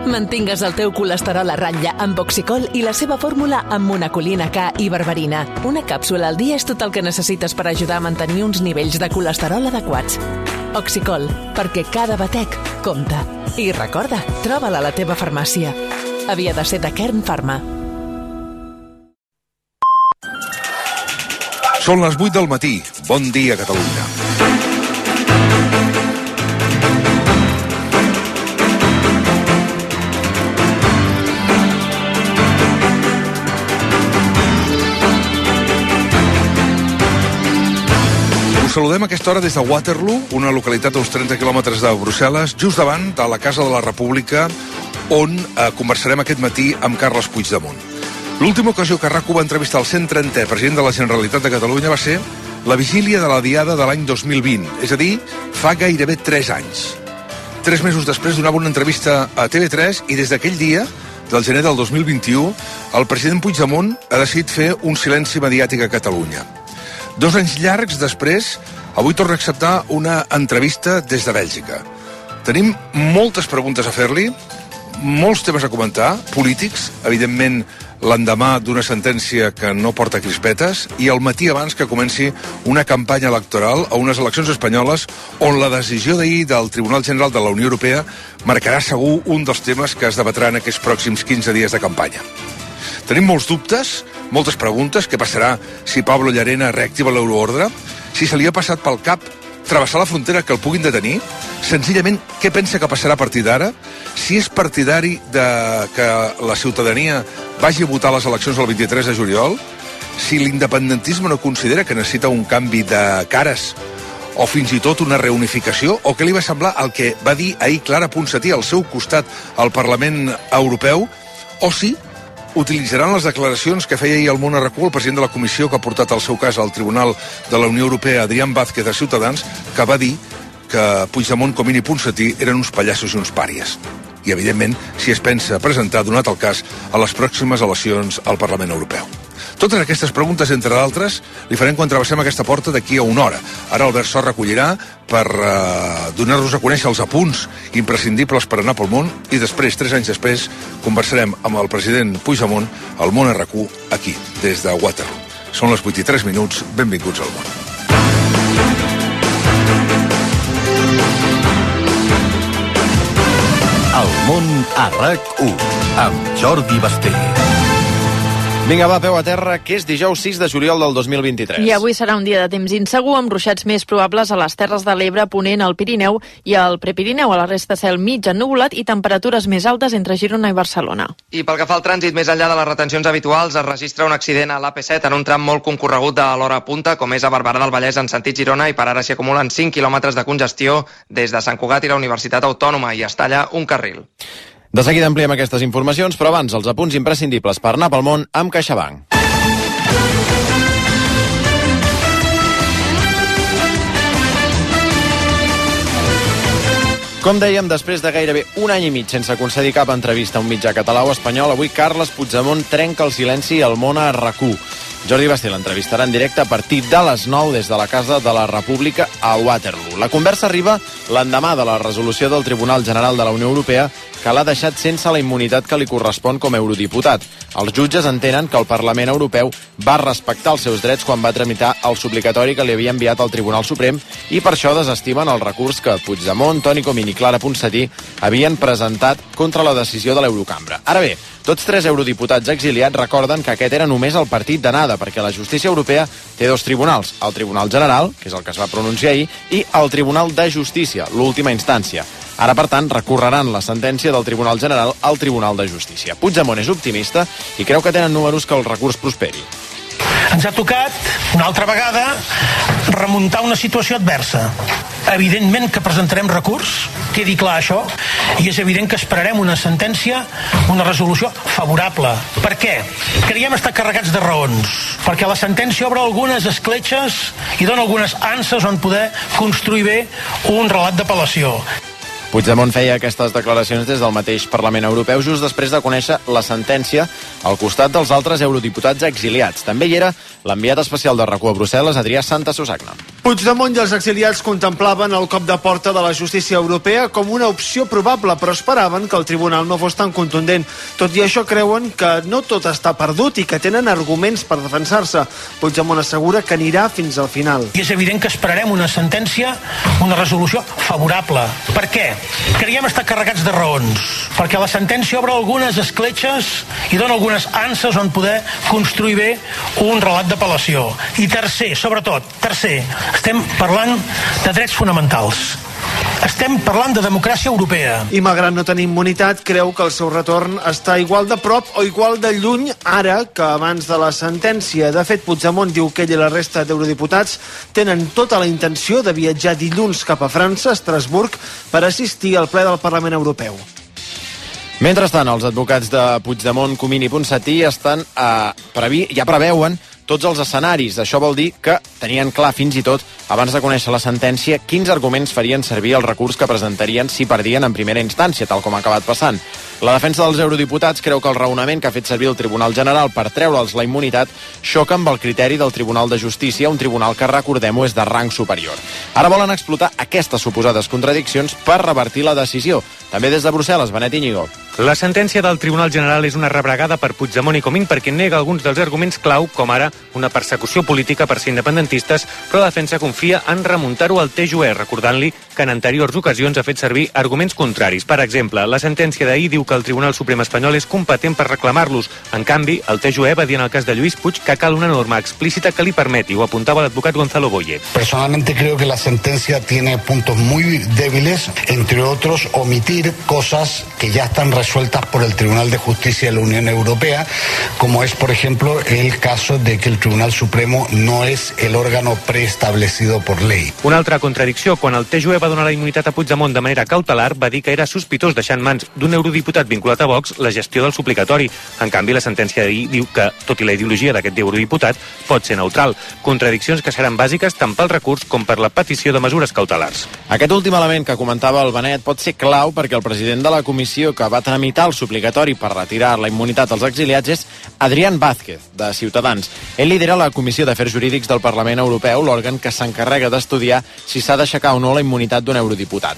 Mantingues el teu colesterol a ratlla amb Oxicol i la seva fórmula amb monacolina K i berberina. Una càpsula al dia és tot el que necessites per ajudar a mantenir uns nivells de colesterol adequats. Oxicol, perquè cada batec compta. I recorda, troba-la a la teva farmàcia. Havia de ser de Kern Pharma. Són les 8 del matí. Bon dia, Catalunya. Us saludem a aquesta hora des de Waterloo, una localitat a uns 30 quilòmetres de Brussel·les, just davant de la Casa de la República, on conversarem aquest matí amb Carles Puigdemont. L'última ocasió que RAC1 va entrevistar el 130è president de la Generalitat de Catalunya va ser la vigília de la Diada de l'any 2020, és a dir, fa gairebé 3 anys. 3 mesos després donava una entrevista a TV3 i des d'aquell dia, del gener del 2021, el president Puigdemont ha decidit fer un silenci mediàtic a Catalunya. 2 anys llargs després, avui torna a acceptar una entrevista des de Bèlgica. Tenim moltes preguntes a fer-li, molts temes a comentar, polítics, evidentment l'endemà d'una sentència que no porta crispetes, i el matí abans que comenci una campanya electoral a unes eleccions espanyoles on la decisió d'ahir del Tribunal General de la Unió Europea marcarà segur un dels temes que es debatran aquests pròxims 15 dies de campanya. Tenim molts dubtes, moltes preguntes. Què passarà si Pablo Llarena reactiva l'euroordre? Si se li ha passat pel cap travessar la frontera que el puguin detenir? Senzillament, què pensa que passarà a partir d'ara? Si és partidari de que la ciutadania vagi a votar a les eleccions el 23 de juliol? Si l'independentisme no considera que necessita un canvi de cares o fins i tot una reunificació? O què li va semblar el que va dir ahir Clara Ponsatí al seu costat al Parlament Europeu? O si utilitzaran les declaracions que feia ahir al Món RAC1 el president de la comissió que ha portat el seu cas al Tribunal de la Unió Europea, Adrián Vázquez, de Ciutadans, que va dir que Puigdemont, Comín i Ponsatí eren uns pallassos i uns pàries. I, evidentment, si es pensa presentar, donat el cas, a les pròximes eleccions al Parlament Europeu. Totes aquestes preguntes, entre d'altres, li farem quan travessem aquesta porta d'aquí a una hora. Ara Albert Sor recollirà per donar-nos a conèixer els apunts imprescindibles per anar pel món i després, 3 anys després, conversarem amb el president Puigdemont al Món RAC1 aquí, des de Waterloo. Són les 8 i 3 minuts. Benvinguts al món. El món a RAC1 amb Jordi Basté. Vinga, va, peu a terra, que és dijous 6 de juliol del 2023. I avui serà un dia de temps insegur, amb ruixats més probables a les Terres de l'Ebre, Ponent, al Pirineu i al Prepirineu. A la resta cel mig ennuvolat i temperatures més altes entre Girona i Barcelona. I pel que fa al trànsit, més enllà de les retencions habituals, es registra un accident a l'AP7 en un tram molt concorregut de l'hora punta, com és a Barberà del Vallès en sentit Girona, i per ara s'hi acumulen 5 quilòmetres de congestió des de Sant Cugat i la Universitat Autònoma, i es talla un carril. De seguida ampliem aquestes informacions, però abans els apunts imprescindibles per anar pel món amb CaixaBank. Com dèiem, després de gairebé un any i mig sense concedir cap entrevista a un mitjà català o espanyol, avui Carles Puigdemont trenca el silenci al món a RAC1. Jordi Basté l'entrevistarà en directe a partir de les 9 des de la Casa de la República a Waterloo. La conversa arriba l'endemà de la resolució del Tribunal General de la Unió Europea que l'ha deixat sense la immunitat que li correspon com a eurodiputat. Els jutges entenen que el Parlament Europeu va respectar els seus drets quan va tramitar el suplicatori que li havia enviat al Tribunal Suprem i per això desestimen el recurs que Puigdemont, Toni Comín i Clara Ponsatí havien presentat contra la decisió de l'Eurocambra. Ara bé, tots 3 eurodiputats exiliats recorden que aquest era només el partit d'anada, perquè la justícia europea té 2 tribunals, el Tribunal General, que és el que es va pronunciar ahir, i el Tribunal de Justícia, l'última instància. Ara, per tant, recorreran la sentència del Tribunal General al Tribunal de Justícia. Puigdemont és optimista i creu que tenen números que el recurs prosperi. Ens ha tocat, una altra vegada, remuntar una situació adversa. Evidentment que presentarem recurs, quedi clar això, i és evident que esperarem una sentència, una resolució favorable. Per què? Creiem estar carregats de raons, perquè la sentència obre algunes escletxes i dona algunes anses on poder construir bé un relat d'apel·lació. Puigdemont feia aquestes declaracions des del mateix Parlament Europeu just després de conèixer la sentència al costat dels altres eurodiputats exiliats. També hi era l'enviat especial de RAC1 a Brussel·les, Adrià Santasusagna. Puigdemont i els exiliats contemplaven el cop de porta de la justícia europea com una opció probable, però esperaven que el tribunal no fos tan contundent. Tot i això, creuen que no tot està perdut i que tenen arguments per defensar-se. Puigdemont assegura que anirà fins al final. I és evident que esperarem una sentència, una resolució favorable. Per què? Creiem estar carregats de raons. Perquè la sentència obre algunes escletxes i dona algunes anses on poder construir bé un relat d'apel·lació. I tercer, estem parlant de drets fonamentals. Estem parlant de democràcia europea. I malgrat no tenir immunitat, creu que el seu retorn està igual de prop o igual de lluny ara que abans de la sentència. De fet, Puigdemont diu que ell i la resta d'eurodiputats tenen tota la intenció de viatjar dilluns cap a França, Estrasburg, per assistir al ple del Parlament Europeu. Mentrestant, els advocats de Puigdemont, Comín i Ponsatí ja preveuen tots els escenaris. Això vol dir que tenien clar fins i tot, abans de conèixer la sentència, quins arguments farien servir el recurs que presentarien si perdien en primera instància, tal com ha acabat passant. La defensa dels eurodiputats creu que el raonament que ha fet servir el Tribunal General per treure'ls la immunitat xoca amb el criteri del Tribunal de Justícia, un tribunal que, recordem-ho, és de rang superior. Ara volen explotar aquestes suposades contradiccions per revertir la decisió. També des de Brussel·les, Benet Íñigo. La sentència del Tribunal General és una rebregada per Puigdemont i Comín perquè nega alguns dels arguments clau, com ara una persecució política per ser independentistes, però la defensa confia en remuntar-ho al TJUE, recordant-li que en anteriors ocasions ha fet servir arguments contraris. Per exemple, la sentència d'ahir diu que el Tribunal Suprem espanyol és competent per reclamar-los. En canvi, el TJUE va dir en el cas de Lluís Puig que cal una norma explícita que li permeti, ho apuntava l'advocat Gonzalo Boye. Personalmente creo que la sentencia tiene puntos muy débiles, entre otros omitir cosas que ya están resueltas por el Tribunal de Justicia de la Unión Europea, como es, por ejemplo, el caso de que el Tribunal Supremo no es el órgano preestablecido por ley. Una altra contradicció, quan el TJUE va donar la immunitat a Puigdemont de manera cautelar, va dir que era sospitós deixar en mans d'un eurodiputat vinculat a Vox la gestió del suplicatori. En canvi, la sentència d'ahir diu que, tot i la ideologia d'aquest eurodiputat, pot ser neutral. Contradiccions que seran bàsiques tant pel recurs com per la petició de mesures cautelars. Aquest últim element que comentava el Benet pot ser clau perquè el president de la comissió que va tramitar el suplicatori per retirar la immunitat als exiliats és Adrián Vázquez, de Ciutadans. Ell lidera la Comissió d'Afers Jurídics del Parlament Europeu, l'òrgan que s'encarrega d'estudiar si s'ha d'aixecar o no la immunitat d'un eurodiputat.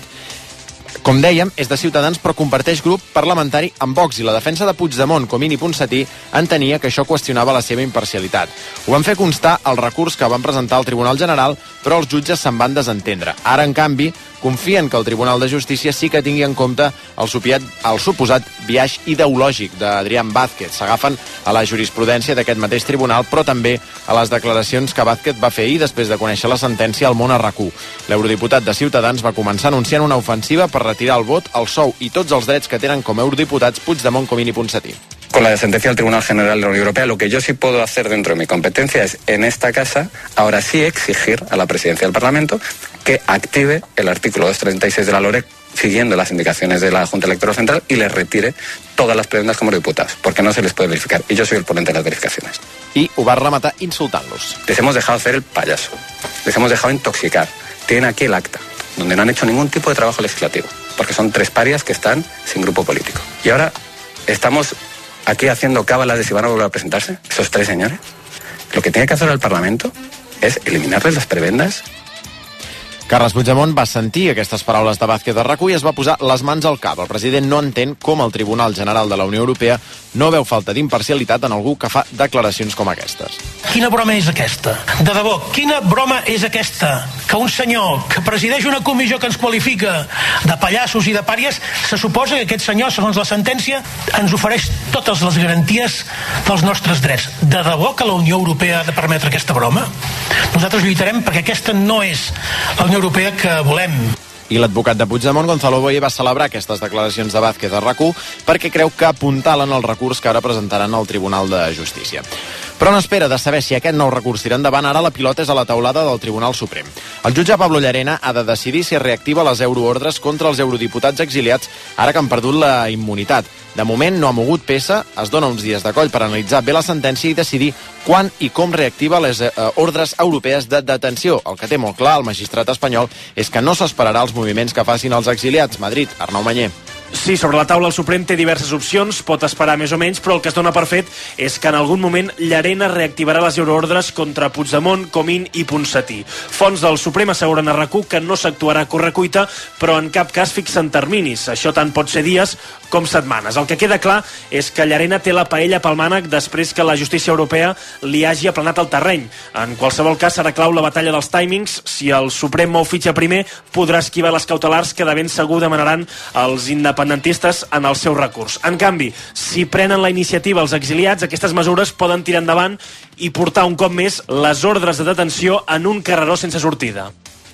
Com dèiem, és de Ciutadans, però comparteix grup parlamentari amb Vox, i la defensa de Puigdemont, Comín i Ponsatí entenia que això qüestionava la seva imparcialitat. Ho van fer constar el recurs que van presentar al Tribunal General, però els jutges se'n van desentendre. Ara, en canvi, confien que el Tribunal de Justícia sí que tingui en compte el suposat biaix ideològic d'Adrián Vázquez. S'agafen a la jurisprudència d'aquest mateix tribunal, però també a les declaracions que Vázquez va fer ahir després de conèixer la sentència al Món a RAC1. L'eurodiputat de Ciutadans va començar anunciant una ofensiva per retirar el vot, el sou i tots els drets que tenen com a eurodiputats Puigdemont, Comín i Ponsatí. Con la sentencia del Tribunal General de la Unión Europea, lo que yo sí puedo hacer dentro de mi competencia es, en esta casa, ahora sí exigir a la presidencia del Parlamento que active el artículo 236 de la LOREC, siguiendo las indicaciones de la Junta Electoral Central, y les retire todas las prebendas como diputados, porque no se les puede verificar. Y yo soy el ponente de las verificaciones. I ho va rematar insultant-los. Les hemos dejado hacer el payaso. Les hemos dejado intoxicar. Tienen aquí el acta, donde no han hecho ningún tipo de trabajo legislativo, porque son tres parias que están sin grupo político. Y ahora estamos aquí haciendo cábalas de si van a volver a presentarse, esos tres señores. Lo que tiene que hacer el Parlamento es eliminarles las prebendas. Carles Puigdemont va sentir aquestes paraules de Vázquez de RAC1 i es va posar les mans al cap. El president no entén com el Tribunal General de la Unió Europea no veu falta d'imparcialitat en algú que fa declaracions com aquestes. Quina broma és aquesta? De debò, quina broma és aquesta? Que un senyor que presideix una comissió que ens qualifica de pallassos i de pàries, se suposa que aquest senyor, segons la sentència, ens ofereix totes les garanties dels nostres drets. De debò que la Unió Europea ha de permetre aquesta broma? Nosaltres lluitarem perquè aquesta no és la Unió Europea que volem. I l'advocat de Puigdemont, Gonzalo Boye, va celebrar aquestes declaracions de Vázquez a RAC1 perquè creu que apuntalen el recurs que ara presentaran al Tribunal de Justícia. Però en espera de saber si aquest nou recurs tira endavant, ara la pilota és a la taulada del Tribunal Suprem. El jutge Pablo Llarena ha de decidir si reactiva les euroordres contra els eurodiputats exiliats ara que han perdut la immunitat. De moment no ha mogut peça, es dona uns dies de coll per analitzar bé la sentència i decidir quan i com reactiva les ordres europees de detenció. El que té molt clar el magistrat espanyol és que no s'esperarà els moviments que facin els exiliats. Madrid, Arnau Manyer. Sí, sobre la taula el Suprem té diverses opcions, pot esperar més o menys, però el que es dona per fet és que en algun moment Llarena reactivarà les euroordres contra Puigdemont, Comín i Ponsatí. Fonts del Suprem asseguren a RAC1 que no s'actuarà a correcuita, però en cap cas fixen terminis. Això tant pot ser dies com setmanes. El que queda clar és que Llarena té la paella pel mànec després que la justícia europea li hagi aplanat el terreny. En qualsevol cas serà clau la batalla dels timings. Si el Suprem mou fitxa primer, podrà esquivar les cautelars que de ben segur demanaran els independentistes en el seu recurs. En canvi, si prenen la iniciativa els exiliats, aquestes mesures poden tirar endavant i portar un cop més les ordres de detenció en un carreró sense sortida.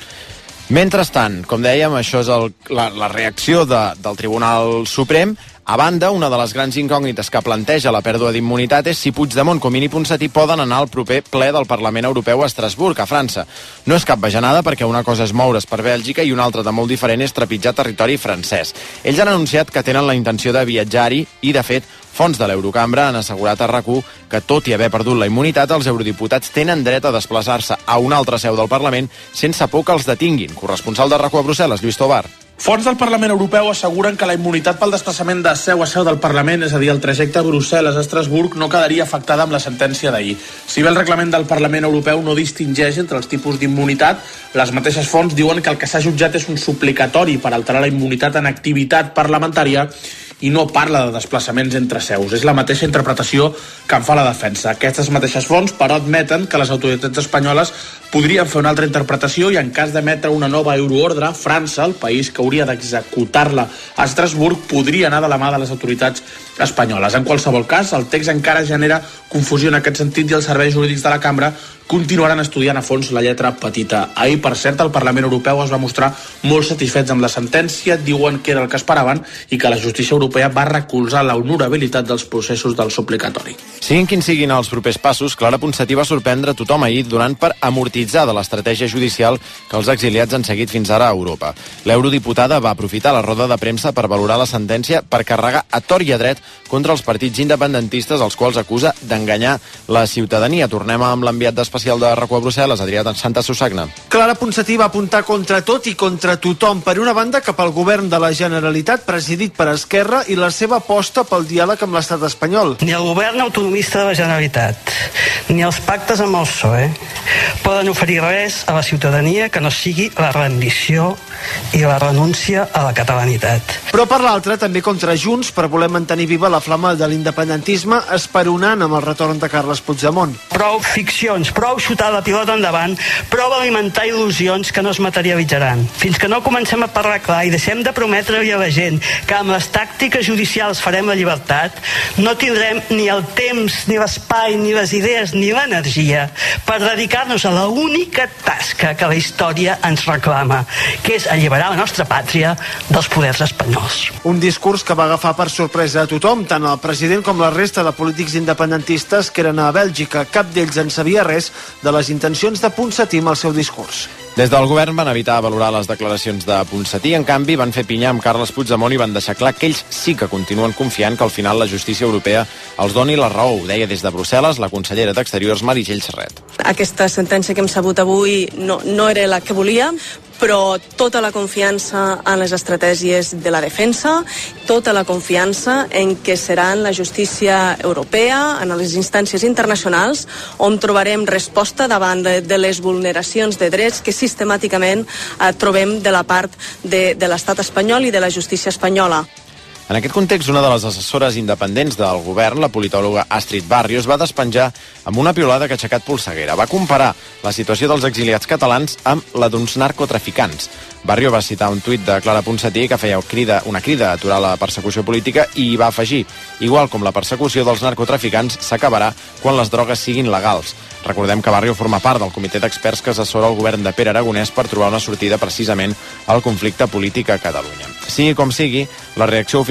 Mentrestant, com dèiem, això és la reacció del Tribunal Suprem. A banda, una de les grans incògnites que planteja la pèrdua d'immunitat és si Puigdemont, Comín i Ponsatí poden anar al proper ple del Parlament Europeu a Estrasburg, a França. No és cap bajanada perquè una cosa és moure's per Bèlgica i una altra de molt diferent és trepitjar territori francès. Ells han anunciat que tenen la intenció de viatjar-hi i, de fet, fonts de l'Eurocambra han assegurat a RAC1 que, tot i haver perdut la immunitat, els eurodiputats tenen dret a desplaçar-se a una altra seu del Parlament sense por que els detinguin. Corresponsal de RAC1 a Brussel·les, Lluís Tobar. Fonts del Parlament Europeu asseguren que la immunitat pel desplaçament de seu a seu del Parlament, és a dir, el trajecte Brussel·les-Estrasburg, no quedaria afectada amb la sentència d'ahir. Si bé el reglament del Parlament Europeu no distingeix entre els tipus d'immunitat, les mateixes fonts diuen que el que s'ha jutjat és un suplicatori per alterar la immunitat en activitat parlamentària i no parla de desplaçaments entre seus. És la mateixa interpretació que en fa la defensa. Aquestes mateixes fonts, però, admeten que les autoritats espanyoles podrien fer una altra interpretació i, en cas d'emetre una nova euroordre, França, el país que hauria d'executar-la a Estrasburg, podria anar de la mà de les autoritats espanyoles. En qualsevol cas, el text encara genera confusió en aquest sentit i els serveis jurídics de la cambra continuaran estudiant a fons la lletra petita. Ahir, per cert, el Parlament Europeu es va mostrar molt satisfets amb la sentència, diuen que era el que esperaven i que la justícia europea va recolzar l'honorabilitat dels processos del suplicatori. Siguin quins siguin els propers passos, Clara Ponsatí va sorprendre tothom ahir donant per amortitzar de l'estratègia judicial que els exiliats han seguit fins ara a Europa. L'eurodiputada va aprofitar la roda de premsa per valorar la sentència per carregar a tort i a dret contra els partits independentistes, els quals acusa d'enganyar la ciutadania. Tornem amb l'enviat especial de RAC1 a Brussel·les, Adrià Santa Susagna. Clara Ponsatí va apuntar contra tot i contra tothom. Per una banda, cap al govern de la Generalitat, presidit per Esquerra, i la seva aposta pel diàleg amb l'estat espanyol. Ni el govern autonomista de la Generalitat, ni els pactes amb el PSOE poden oferir res a la ciutadania que no sigui la rendició i la renúncia a la catalanitat. Però per l'altra, també contra Junts per voler mantenir viva la flama de l'independentisme, esperonant amb el retorn de Carles Puigdemont. Prou ficcions, prou xutar la pilota endavant, prou alimentar il·lusions que no es materialitzaran. Fins que no comencem a parlar clar i deixem de prometre-li a la gent que amb les tàctiques judicials farem la llibertat, no tindrem ni el temps, ni l'espai, ni les idees, ni l'energia per dedicar-nos a l'única tasca que la història ens reclama, que és alliberar la nostra pàtria dels poders espanyols. Un discurs que va agafar per sorpresa a tothom, tant el president com la resta de polítics independentistes que eren a Bèlgica. Cap d'ells en sabia res de les intencions de Ponsatí amb el seu discurs. Des del govern van evitar valorar les declaracions de Ponsatí, en canvi van fer pinya amb Carles Puigdemont i van deixar clar que ells sí que continuen confiant que al final la justícia europea els doni la raó. Ho deia des de Brussel·les la consellera d'Exteriors Meritxell Serret. Aquesta sentència que hem sabut avui no era la que volíem, però tota la confiança en les estratègies de la defensa, tota la confiança en que serà en la justícia europea, en les instàncies internacionals, on trobarem resposta davant de les vulneracions de drets que sistemàticament trobem de la part de l'estat espanyol i de la justícia espanyola. En aquest context, una de les assessores independents del govern, la politòloga Astrid Barrios, va despenjar amb una piulada que ha aixecat polseguera. Va comparar la situació dels exiliats catalans amb la d'uns narcotraficants. Barrio va citar un tuit de Clara Ponsatí que feia una crida a aturar la persecució política i va afegir: igual com la persecució dels narcotraficants s'acabarà quan les drogues siguin legals. Recordem que Barrio forma part del comitè d'experts que assessora el govern de Pere Aragonès per trobar una sortida precisament al conflicte polític a Catalunya. Sigui com sigui, la reacció oficial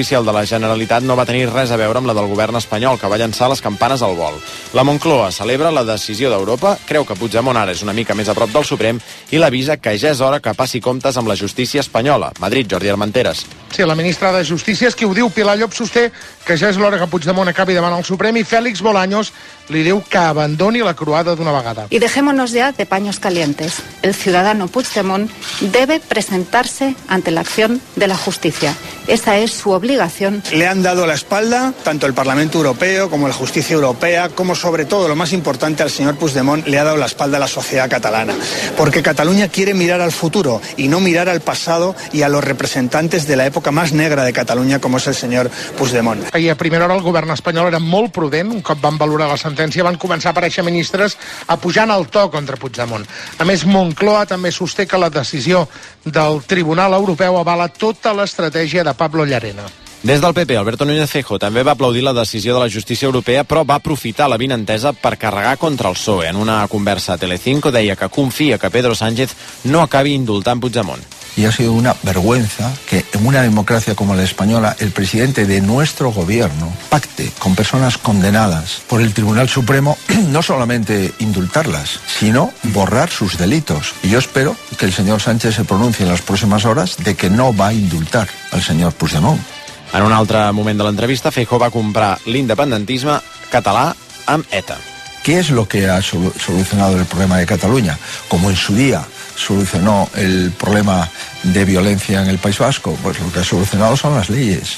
Justícia, el de la Generalitat, no va tenir res a veure amb la del govern espanyol, que va llançar les campanes al vol. La Moncloa celebra la decisió d'Europa, creu que Puigdemont ara és una mica més a prop del Suprem i l'avisa que ja és hora que passi comptes amb la justícia espanyola. Madrid, Jordi Armenteres. Sí, la ministra de Justícia és qui ho diu. Pilar Llop sosté que ja és l'hora que Puigdemont acabi davant el Suprem i Félix Bolaños li diu que abandoni la croada d'una vegada. Y dejémonos ya de paños calientes. El ciudadano Puigdemont debe presentarse ante la acción de la justicia. Esa es su obligación. Le han dado la espalda tanto el Parlamento Europeo como la Justicia Europea, como sobre todo, lo más importante, al señor Puigdemont le ha dado la espalda a la sociedad catalana. Porque Cataluña quiere mirar al futuro y no mirar al pasado y a los representantes de la època més negra de Catalunya, com és el senyor Puigdemont. Ahir a primera hora el govern espanyol era molt prudent. Un cop van valorar la sentència van començar a aparèixer ministres apujant el to contra Puigdemont. A més, Moncloa també sosté que la decisió del Tribunal Europeu avala tota l'estratègia de Pablo Llarena. Des del PP, Alberto Núñez Feijóo també va aplaudir la decisió de la justícia europea, però va aprofitar la vinentesa per carregar contra el PSOE. En una conversa a Telecinco deia que confia que Pedro Sánchez no acabi indultant Puigdemont. Y ha sido una vergüenza que en una democracia como la española el presidente de nuestro gobierno pacte con personas condenadas por el Tribunal Supremo no solamente indultarlas, sino borrar sus delitos. Y yo espero que el señor Sánchez se pronuncie en las próximas horas de que no va a indultar al señor Puigdemont. En un altre moment de l'entrevista, Feijóo va comprar l'independentisme català amb ETA. ¿Qué es lo que ha solucionado el problema de Cataluña? Como en su día solucionó el problema de violencia en el País Vasco, pues lo que ha solucionado son las leyes.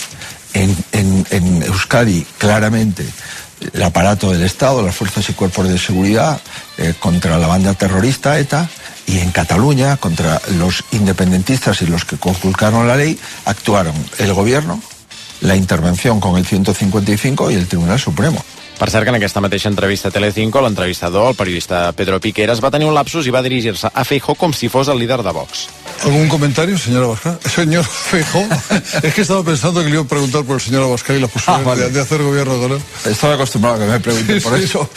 En Euskadi, claramente, el aparato del Estado, las fuerzas y cuerpos de seguridad contra la banda terrorista ETA, y en Cataluña, contra los independentistas y los que conculcaron la ley, actuaron el gobierno, la intervención con el 155 y el Tribunal Supremo. Per cert que en aquesta mateixa entrevista a Telecinco, l'entrevistador, el periodista Pedro Piqueras, va tenir un lapsus i va dirigir-se a Feijóo com si fos el líder de Vox. ¿Algún comentario, señora Abascal? Señor Feijóo, es que estaba pensando que le iba a preguntar por el señor Abascal y la posibilidad de hacer gobierno con él. Estaba acostumbrado a que me pregunten por eso.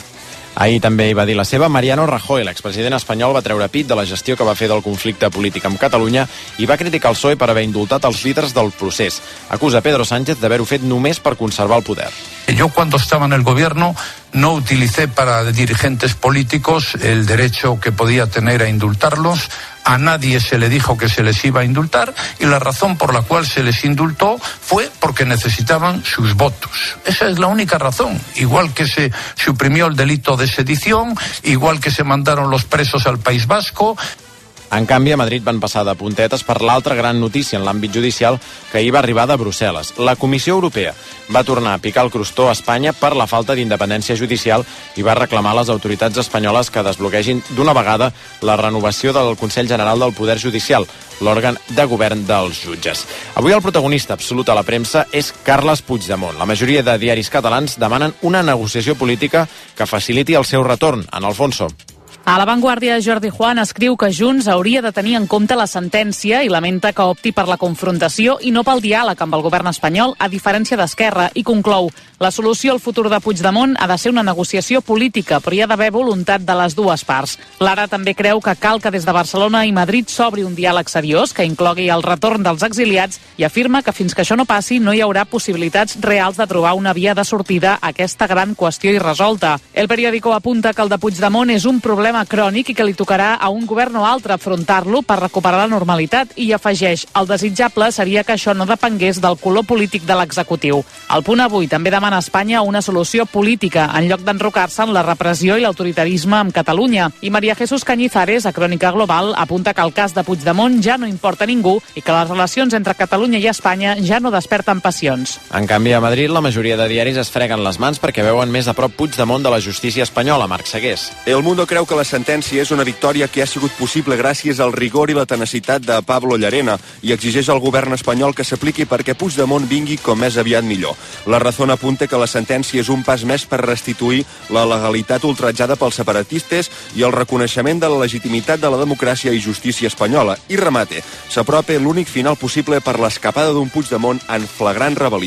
Ahir també hi va dir la seva. Mariano Rajoy, l'expresident espanyol, va treure pit de la gestió que va fer del conflicte polític amb Catalunya i va criticar el PSOE per haver indultat els líders del procés. Acusa Pedro Sánchez d'haver-ho fet només per conservar el poder. Yo cuando estaba en el gobierno no utilicé para dirigentes políticos el derecho que podía tener a indultarlos. A nadie se le dijo que se les iba a indultar y la razón por la cual se les indultó fue porque necesitaban sus votos. Esa es la única razón. Igual que se suprimió el delito de sedición, igual que se mandaron los presos al País Vasco. En canvi, a Madrid van passar de puntetes per l'altra gran notícia en l'àmbit judicial que ahir va arribar de Brussel·les. La Comissió Europea va tornar a picar el crostó a Espanya per la falta d'independència judicial i va reclamar a les autoritats espanyoles que desbloquegin d'una vegada la renovació del Consell General del Poder Judicial, l'òrgan de govern dels jutges. Avui el protagonista absolut a la premsa és Carles Puigdemont. La majoria de diaris catalans demanen una negociació política que faciliti el seu retorn. En Alfonso. A La Vanguardia, Jordi Juan escriu que Junts hauria de tenir en compte la sentència i lamenta que opti per la confrontació i no pel diàleg amb el govern espanyol, a diferència d'Esquerra, i conclou: la solució al futur de Puigdemont ha de ser una negociació política, però hi ha d'haver voluntat de les dues parts. Lara també creu que cal que des de Barcelona i Madrid s'obri un diàleg seriós que inclogui el retorn dels exiliats i afirma que fins que això no passi no hi haurà possibilitats reals de trobar una via de sortida a aquesta gran qüestió irresolta. El periòdico apunta que el de Puigdemont és un problema crònic i que li tocarà a un govern o altre afrontar-lo per recuperar la normalitat i afegeix: el desitjable seria que això no depengués del color polític de l'executiu. El Punt Avui també demana a Espanya una solució política en lloc d'enrocar-se en la repressió i l'autoritarisme amb Catalunya. I María Jesús Cañizares, a Crònica Global, apunta que el cas de Puigdemont ja no importa a ningú i que les relacions entre Catalunya i Espanya ja no desperten passions. En canvi, a Madrid, la majoria de diaris es freguen les mans perquè veuen més a prop Puigdemont de la justícia espanyola. Marc Segués. El Mundo creu que la sentència és una victòria que ha sigut possible gràcies al rigor i la tenacitat de Pablo Llarena i exigeix al govern espanyol que s'apliqui perquè Puigdemont vingui com més aviat millor. La Razón apunta que la sentència és un pas més per restituir la legalitat ultratjada pels separatistes i el reconeixement de la legitimitat de la democràcia i justícia espanyola. I remate, s'apropa l'únic final possible per l'escapada d'un Puigdemont en flagrant rebel·lió.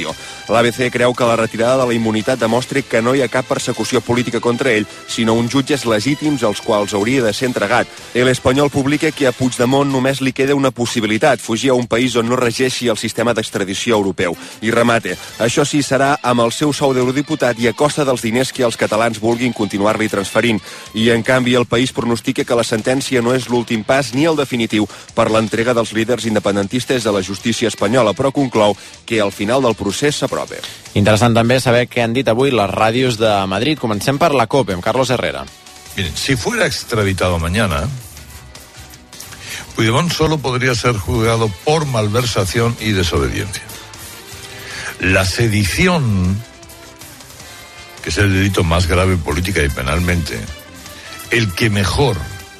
L'ABC creu que la retirada de la immunitat demostra que no hi ha cap persecució política contra ell, sinó uns jutges legítims als quals hauria de ser entregat. El Espanyol publica que a Puigdemont només li queda una possibilitat, fugir a un país on no regeixi el sistema d'extradició europeu. I remate, això sí serà amb el seu sou d'eurodiputat i a costa dels diners que els catalans vulguin continuar-li transferint. I en canvi el país pronostica que la sentència no és l'últim pas ni el definitiu per l'entrega dels líders independentistes a la justícia espanyola, però conclou que al final del procés s'aprova. Interessant també saber què han dit avui les ràdios de Madrid. Comencem per la COPE, amb Carlos Herrera. Miren, si fuera extraditado mañana, Puigdemont solo podría ser juzgado por malversación y desobediencia. La sedición, que es el delito más grave política y penalmente, el que mejor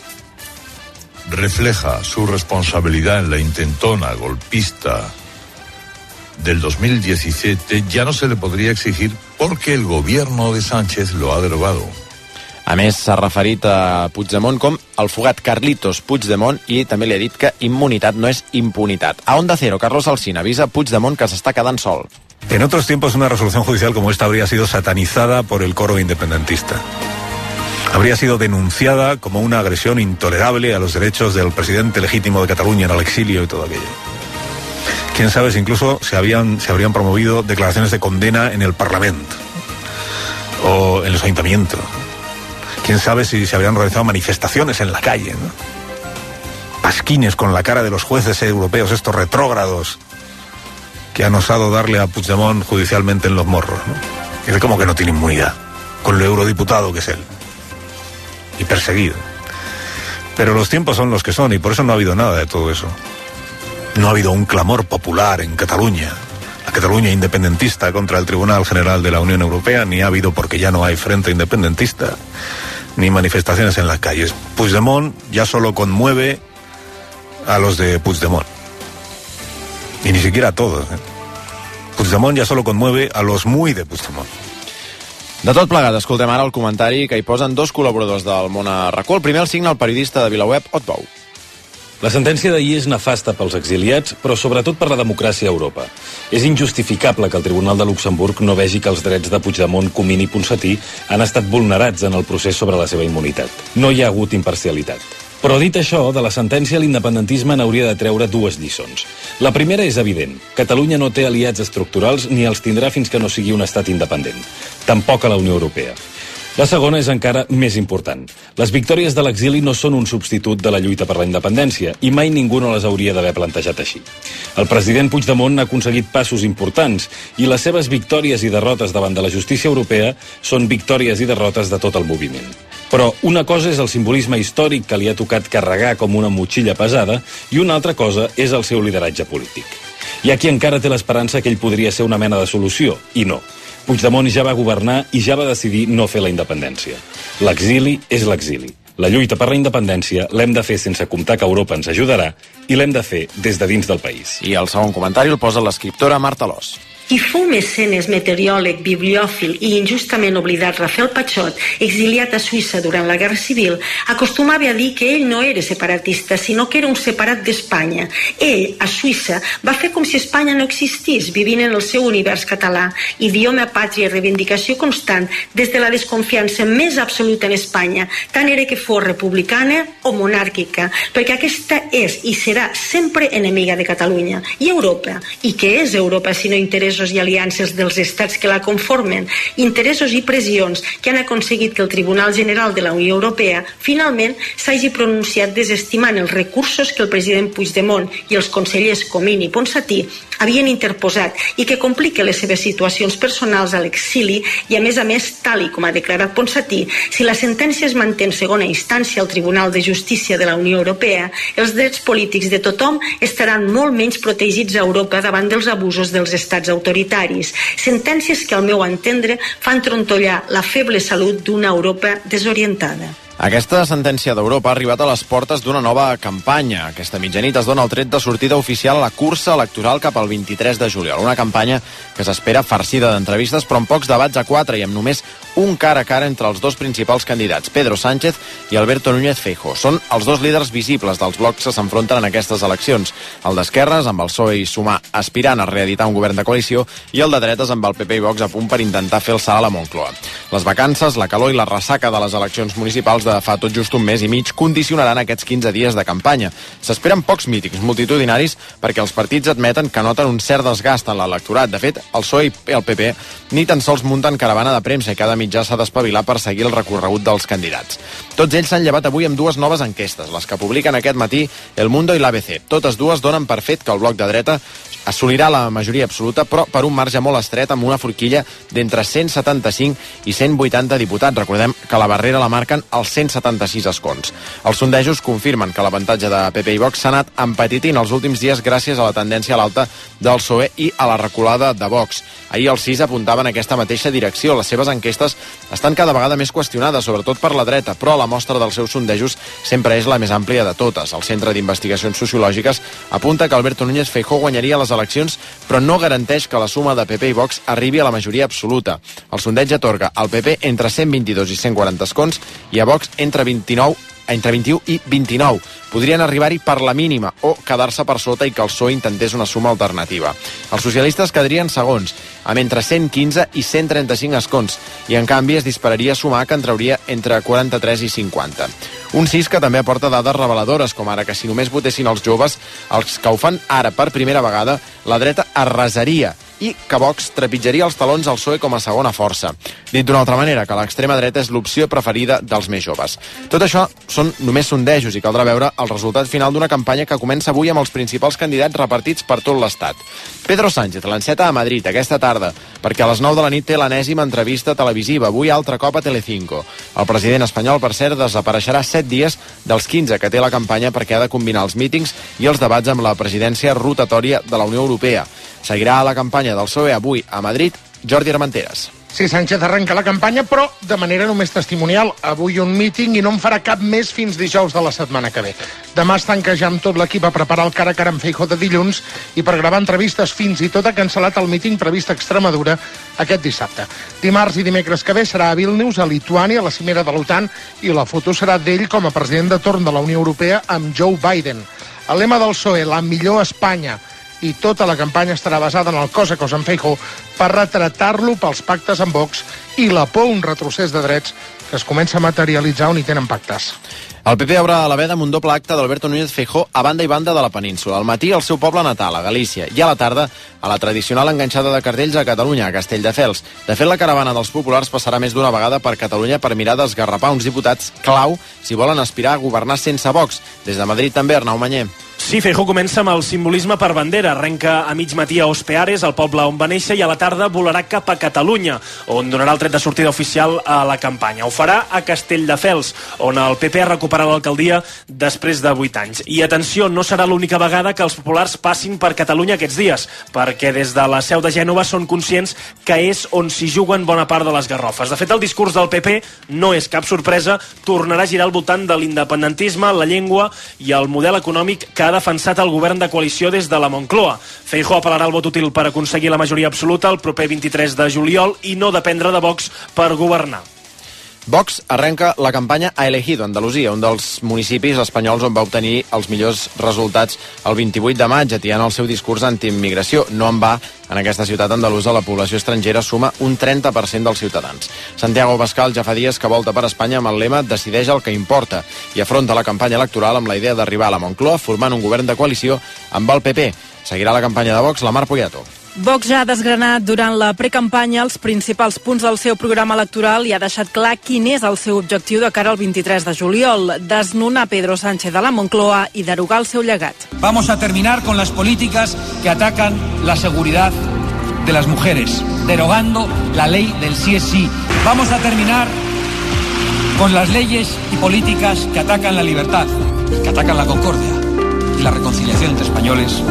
refleja su responsabilidad en la intentona golpista del 2017, ya no se le podría exigir porque el gobierno de Sánchez lo ha derogado. A més, s'ha referit a Puigdemont com el fugat Carlitos Puigdemont i també li ha dit que immunitat no és impunitat. A Onda Cero, Carlos Alsina avisa Puigdemont que s'està quedant sol. En otros tiempos una resolución judicial como esta habría sido satanizada por el coro independentista. Habría sido denunciada como una agresión intolerable a los derechos del presidente legítimo de Cataluña en el exilio y todo aquello. Quién sabe si incluso se habrían promovido declaraciones de condena en el Parlamento o en los ayuntamientos. Quién sabe si se habrían realizado manifestaciones en la calle, ¿no? Pasquines con la cara de los jueces europeos, estos retrógrados que han osado darle a Puigdemont judicialmente en los morros, ¿no? Es como que no tiene inmunidad, con lo eurodiputado que es él. Y perseguido. Pero los tiempos son los que son y por eso no ha habido nada de todo eso. No ha habido un clamor popular en Cataluña, la Cataluña independentista contra el Tribunal General de la Unión Europea, ni ha habido porque ya no hay frente independentista, ni manifestaciones en las calles. Puigdemont ya solo conmueve a los de Puigdemont. Y ni siquiera a todos, ¿eh? Puigdemont ja solo conmueve a los muy de Puigdemont. De tot plegat, escoltem ara el comentari que hi posen dos col·laboradors del Món a RAC1. El primer el signa el periodista de VilaWeb, Ot Bou. La sentència d'ahir és nefasta pels exiliats, però sobretot per la democràcia a Europa. És injustificable que el Tribunal de Luxemburg no vegi que els drets de Puigdemont, Comín i Ponsatí han estat vulnerats en el procés sobre la seva immunitat. No hi ha hagut imparcialitat. Però dit això, de la sentència l'independentisme n'hauria de treure dues lliçons. La primera és evident. Catalunya no té aliats estructurals ni els tindrà fins que no sigui un estat independent. Tampoc a la Unió Europea. La segona és encara més important. Les victòries de l'exili no són un substitut de la lluita per la independència i mai ningú no les hauria d'haver plantejat així. El president Puigdemont ha aconseguit passos importants i les seves victòries i derrotes davant de la justícia europea són victòries i derrotes de tot el moviment. Però una cosa és el simbolisme històric que li ha tocat carregar com una motxilla pesada i una altra cosa és el seu lideratge polític. Hi ha qui encara té l'esperança que ell podria ser una mena de solució, i no. Puigdemont ja va governar i ja va decidir no fer la independència. L'exili és l'exili. La lluita per la independència l'hem de fer sense comptar que Europa ens ajudarà i l'hem de fer des de dins del país. I el segon comentari el posa l'escriptora Marta Alòs. Qui fou mecenes, meteoròleg, bibliòfil i injustament oblidat Rafael Pachot, exiliat a Suïssa durant la Guerra Civil, acostumava a dir que ell no era separatista, sinó que era un separat d'Espanya. Ell, a Suïssa, va fer com si Espanya no existís, vivint en el seu univers català, idioma, pàtria i reivindicació constant des de la desconfiança més absoluta en Espanya, tant era que fos republicana o monàrquica, perquè aquesta és i serà sempre enemiga de Catalunya. I Europa, i què és Europa si no interessos i aliances dels estats que la conformen, interessos i pressions que han aconseguit que el Tribunal General de la Unió Europea finalment s'hagi pronunciat desestimant els recursos que el president Puigdemont i els consellers Comín i Ponsatí havien interposat i que complica les seves situacions personals a l'exili i, a més, tal i com ha declarat Ponsatí, si la sentència es manté en segona instància al Tribunal de Justícia de la Unió Europea, els drets polítics de tothom estaran molt menys protegits a Europa davant dels abusos dels estats autoritaris. Sentències que, al meu entendre, fan trontollar la feble salut d'una Europa desorientada. Aquesta sentència d'Europa ha arribat a les portes d'una nova campanya. Aquesta mitjanit es dona el tret de sortida oficial a la cursa electoral cap al 23 de juliol. Una campanya que s'espera farcida d'entrevistes, però amb pocs debats a 4 i amb només un cara a cara entre els dos principals candidats, Pedro Sánchez i Alberto Núñez Feijóo. Són els dos líders visibles dels blocs que s'enfronten en aquestes eleccions. El d'esquerres, amb el PSOE i Sumar aspirant a reeditar un govern de coalició, i el de dretes, amb el PP i Vox a punt per intentar fer el salt a la Moncloa. Les vacances, la calor i la ressaca de les eleccions municipals de fa tot just un mes i mig condicionaran aquests 15 dies de campanya. S'esperen pocs mítings multitudinaris perquè els partits admeten que noten un cert desgast en l'electorat. De fet, el PSOE i el PP ni tan sols munten caravana de premsa i cada mitjà s'ha d'espavilar per seguir el recorregut dels candidats. Tots ells s'han llevat avui amb dues noves enquestes, les que publiquen aquest matí El Mundo i l'ABC. Totes dues donen per fet que el bloc de dreta assolirà la majoria absoluta, però per un marge molt estret, amb una forquilla d'entre 175 i 180 diputats. Recordem que la barrera la marquen els 176 escons. Els sondejos confirmen que l'avantatge de PP i Vox s'ha anat empetitint els últims dies gràcies a la tendència a l'alta del PSOE i a la reculada de Vox. Ahir els 6 apuntaven aquesta mateixa direcció. Les seves enquestes estan cada vegada més qüestionades, sobretot per la dreta, però la mostra dels seus sondejos sempre és la més àmplia de totes. El Centre d'Investigacions Sociològiques apunta que Alberto Núñez Feijóo guanyaria les eleccions, però no garanteix que la suma de PP i Vox arribi a la majoria absoluta. El sondeig atorga al PP entre 122 i 140 escons i a Vox entre 21 i 29. Podrien arribar-hi per la mínima o quedar-se per sota i que el PSOE intentés una suma alternativa. Els socialistes quedarien segons, amb entre 115 i 135 escons, i en canvi es dispararia Sumar, que en trauria entre 43 i 50. Un 6 que també aporta dades reveladores, com ara que si només votessin els joves, els que ho fan ara per primera vegada, la dreta arrasaria i que Vox trepitjaria els talons al PSOE com a segona força. Dit d'una altra manera, que l'extrema dreta és l'opció preferida dels més joves. Tot això són només sondejos i caldrà veure el resultat final d'una campanya que comença avui amb els principals candidats repartits per tot l'Estat. Pedro Sánchez l'enceta a Madrid aquesta tarda, perquè a les 9 de la nit té l'enèsima entrevista televisiva, avui altre cop a Telecinco. El president espanyol, per cert, desapareixerà 7 dies dels 15 que té la campanya perquè ha de combinar els mítings i els debats amb la presidència rotatòria de la Unió Europea. Seguirà a la campanya del PSOE avui a Madrid, Jordi Armenteres. Sí, Sánchez arrenca la campanya, però de manera només testimonial. Avui un míting i no en farà cap més fins dijous de la setmana que ve. Demà es tanca ja amb tot l'equip a preparar el cara a cara amb Feijóo de dilluns i per gravar entrevistes. Fins i tot ha cancel·lat el míting previst a Extremadura aquest dissabte. Dimarts i dimecres que ve serà a Vilnius, a Lituània, a la cimera de l'OTAN, i la foto serà d'ell com a president de torn de la Unió Europea amb Joe Biden. El lema del PSOE, la millor Espanya, i tota la campanya estarà basada en el cos a cos amb Feijóo per retratar-lo pels pactes amb Vox i la por a un retrocés de drets que es comença a materialitzar on hi tenen pactes. El PP obre a la veda amb un doble acte d'Alberto Núñez Feijóo a banda i banda de la península. Al matí, al seu poble natal, a Galícia, i a la tarda, a la tradicional enganxada de cartells a Catalunya, a Castelldefels. De fet, la caravana dels populars passarà més d'una vegada per Catalunya per mirar d'esgarrapar uns diputats clau si volen aspirar a governar sense Vox. Des de Madrid també, Arnau Manyer. Sí, Feijóo comença amb el simbolisme per bandera. Arrenca a mig matí a Ospeares, el poble on va néixer, i a la tarda volarà cap a Catalunya, on donarà el tret de sortida oficial a la campanya. Ho farà a Castelldefels, on el PP ha recuperat l'alcaldia després de 8 anys. I atenció, no serà l'única vegada que els populars passin per Catalunya aquests dies, perquè des de la seu de Gènova són conscients que és on s'hi juguen bona part de les garrofes. De fet, el discurs del PP no és cap sorpresa, tornarà a girar al voltant de l'independentisme, la llengua i el model econòmic que ha defensat el govern de coalició des de la Moncloa. Feijóo apel·larà al vot útil per aconseguir la majoria absoluta el proper 23 de juliol i no dependre de Vox per governar. Vox arrenca la campanya a Elegido, Andalusia, un dels municipis espanyols on va obtenir els millors resultats el 28 de maig, atiant el seu discurs antiimmigració. No en va, en aquesta ciutat andalusa la població estrangera suma un 30% dels ciutadans. Santiago Abascal ja fa dies que volta per Espanya amb el lema "Decideix el que importa" i afronta la campanya electoral amb la idea d'arribar a la Moncloa formant un govern de coalició amb el PP. Seguirà la campanya de Vox, la Mar Poyato. Vox ja ha desgranat durant la precampanya els principals punts del seu programa electoral i ha deixat clar quin és el seu objectiu de cara al 23 de juliol, desnonar Pedro Sánchez de la Moncloa i derogar el seu llegat. Vamos a terminar con las políticas que atacan la seguridad de las mujeres, derogando la ley del sí es sí. Vamos a terminar con las leyes y políticas que atacan la libertad, que atacan la concordia y la reconciliación entre españoles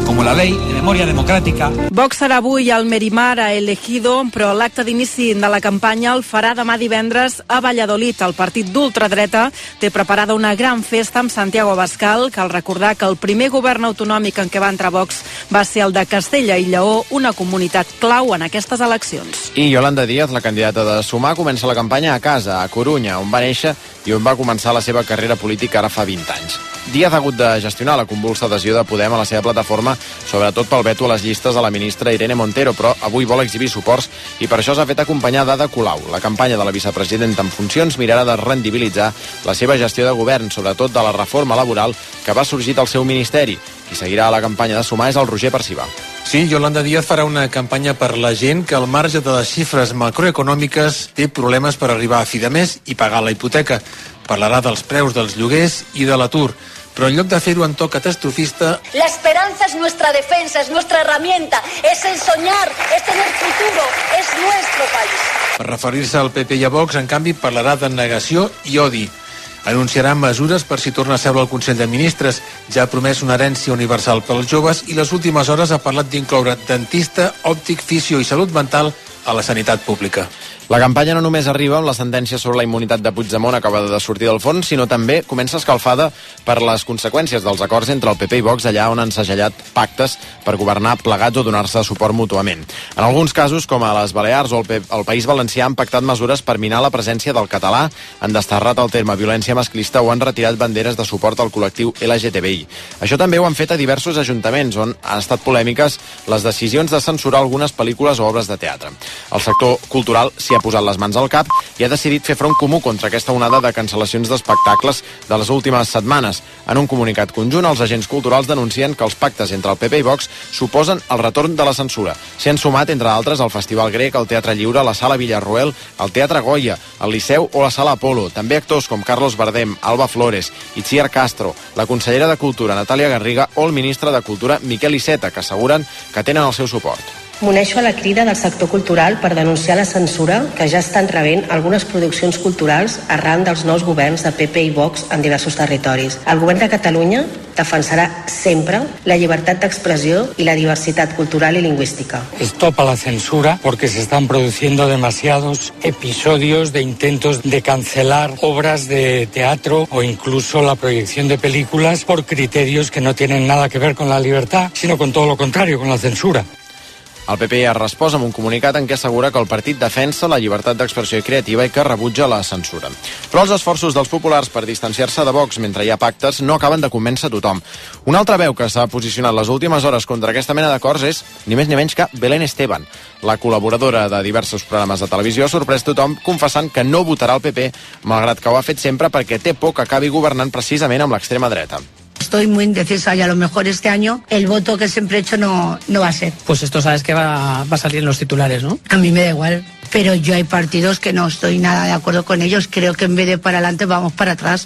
como la ley de memoria democrática. Vox serà avui al Merimar a El Ejido, però l'acte d'inici de la campanya el farà demà divendres a Valladolid. El partit d'ultradreta té preparada una gran festa amb Santiago Abascal. Cal recordar que el primer govern autonòmic en què va entrar Vox va ser el de Castella i Lleó, una comunitat clau en aquestes eleccions. I Yolanda Díaz, la candidata de Sumar, comença la campanya a casa, a Corunya, on va néixer i on va començar la seva carrera política ara fa 20 anys. Díaz ha hagut de gestionar la convulsa adhesió de Podem a la seva plataforma, sobretot pel veto a les llistes de la ministra Irene Montero, però avui vol exhibir suports i per això s'ha fet acompanyar d'Ada Colau. La campanya de la vicepresidenta en funcions mirarà de rendibilitzar la seva gestió de govern, sobretot de la reforma laboral que va sorgir del seu ministeri. Qui seguirà a la campanya de Sumar és el Roger Percival. Sí, Yolanda Díaz farà una campanya per la gent que al marge de les xifres macroeconòmiques té problemes per arribar a fi de mes i pagar la hipoteca. Parlarà dels preus dels lloguers i de l'atur. Però en lloc de fer-ho en to catastrofista... La esperanza es nuestra defensa, es nuestra herramienta, es el soñar, es tener futuro, es nuestro país. Per referir-se al PP i a Vox, en canvi, parlarà de negació i odi. Anunciarà mesures per si torna a seure al Consell de Ministres. Ja ha promès una herència universal pels joves i les últimes hores ha parlat d'incloure dentista, òptic, fisio i salut mental a la sanitat pública. La campanya no només arriba amb la sentència sobre la immunitat de Puigdemont acabada de sortir del forn, sinó també comença escalfada per les conseqüències dels acords entre el PP i Vox, allà on han segellat pactes per governar plegats o donar-se suport mútuament. En alguns casos, com a les Balears o el País Valencià, han pactat mesures per minar la presència del català, han desterrat el terme violència masclista o han retirat banderes de suport al col·lectiu LGTBI. Això també ho han fet a diversos ajuntaments, on han estat polèmiques les decisions de censurar algunes pel·lícules o obres de teatre. El sector cultural s'hi ha posat les mans al cap i ha decidit fer front comú contra aquesta onada de cancel·lacions d'espectacles de les últimes setmanes. En un comunicat conjunt, els agents culturals denuncien que els pactes entre el PP i Vox suposen el retorn de la censura. S'hi han sumat, entre altres, el Festival Grec, el Teatre Lliure, la Sala Villarroel, el Teatre Goya, el Liceu o la Sala Apolo. També actors com Carlos Bardem, Alba Flores, Itziar Castro, la consellera de Cultura, Natàlia Garriga, o el ministre de Cultura, Miquel Iceta, que asseguren que tenen el seu suport. M'uneixo a la crida del sector cultural per denunciar la censura que ja estan rebent algunes produccions culturals arran dels nous governs de PP i Vox en diversos territoris. El govern de Catalunya defensarà sempre la llibertat d'expressió y la diversidad cultural y lingüística. Stop a la censura porque se están produciendo demasiados episodios de intentos de cancelar obras de teatro o incluso la proyección de películas por criterios que no tienen nada que ver con la libertad, sino con todo lo contrario, con la censura. El PP ha respost amb un comunicat en què assegura que el partit defensa la llibertat d'expressió creativa i que rebutja la censura. Però els esforços dels populars per distanciar-se de Vox mentre hi ha pactes no acaben de convèncer tothom. Una altra veu que s'ha posicionat les últimes hores contra aquesta mena d'acords és ni més ni menys que Belén Esteban. La col·laboradora de diversos programes de televisió ha sorprès tothom confessant que no votarà el PP, malgrat que ho ha fet sempre perquè té por que acabi governant precisament amb l'extrema dreta. Estoy muy indecisa y a lo mejor este año el voto que siempre he hecho no va a ser. Pues esto sabes que va a salir en los titulares, ¿no? A mí me da igual, pero yo hay partidos que no estoy nada de acuerdo con ellos. Creo que en vez de para adelante vamos para atrás.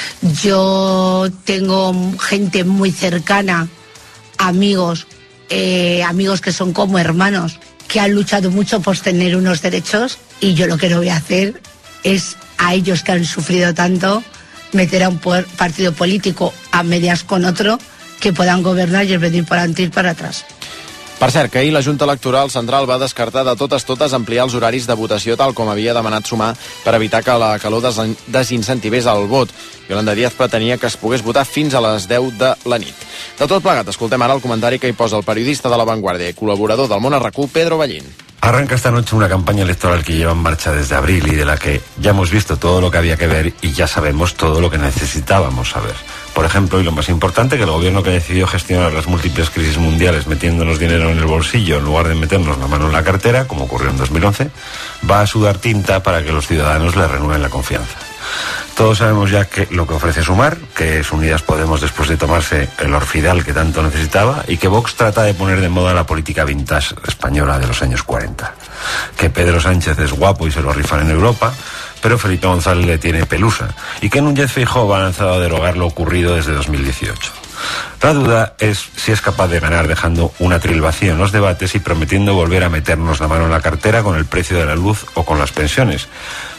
Yo tengo gente muy cercana, amigos que son como hermanos, que han luchado mucho por tener unos derechos y yo lo que no voy a hacer es a ellos que han sufrido tanto meter a un partido político a medias con otro que puedan governar i venir per adelante i per atrás. Per cert, que ahir la Junta Electoral Central va descartar de totes ampliar els horaris de votació tal com havia demanat Sumar per evitar que la calor desincentivés el vot. Yolanda Díaz pretenia que es pogués votar fins a les 10 de la nit. De tot plegat, escoltem ara el comentari que hi posa el periodista de La Vanguardia i col·laborador del Món RQ, Pedro Ballín. Arranca esta noche una campaña electoral que lleva en marcha desde abril y de la que ya hemos visto todo lo que había que ver y ya sabemos todo lo que necesitábamos saber. Por ejemplo, y lo más importante, que el gobierno que decidió gestionar las múltiples crisis mundiales metiéndonos dinero en el bolsillo en lugar de meternos la mano en la cartera, como ocurrió en 2011, va a sudar tinta para que los ciudadanos le renueven la confianza. Todos sabemos ya que lo que ofrece Sumar, que es Unidas Podemos después de tomarse el Orfidal que tanto necesitaba, y que Vox trata de poner de moda la política vintage española de los años 40. Que Pedro Sánchez es guapo y se lo rifan en Europa, pero Felipe González le tiene pelusa, y que Núñez Feijóo va lanzado a derogar lo ocurrido desde 2018. La duda es si es capaz de ganar dejando un atril vacío en los debates y prometiendo volver a meternos la mano en la cartera con el precio de la luz o con las pensiones.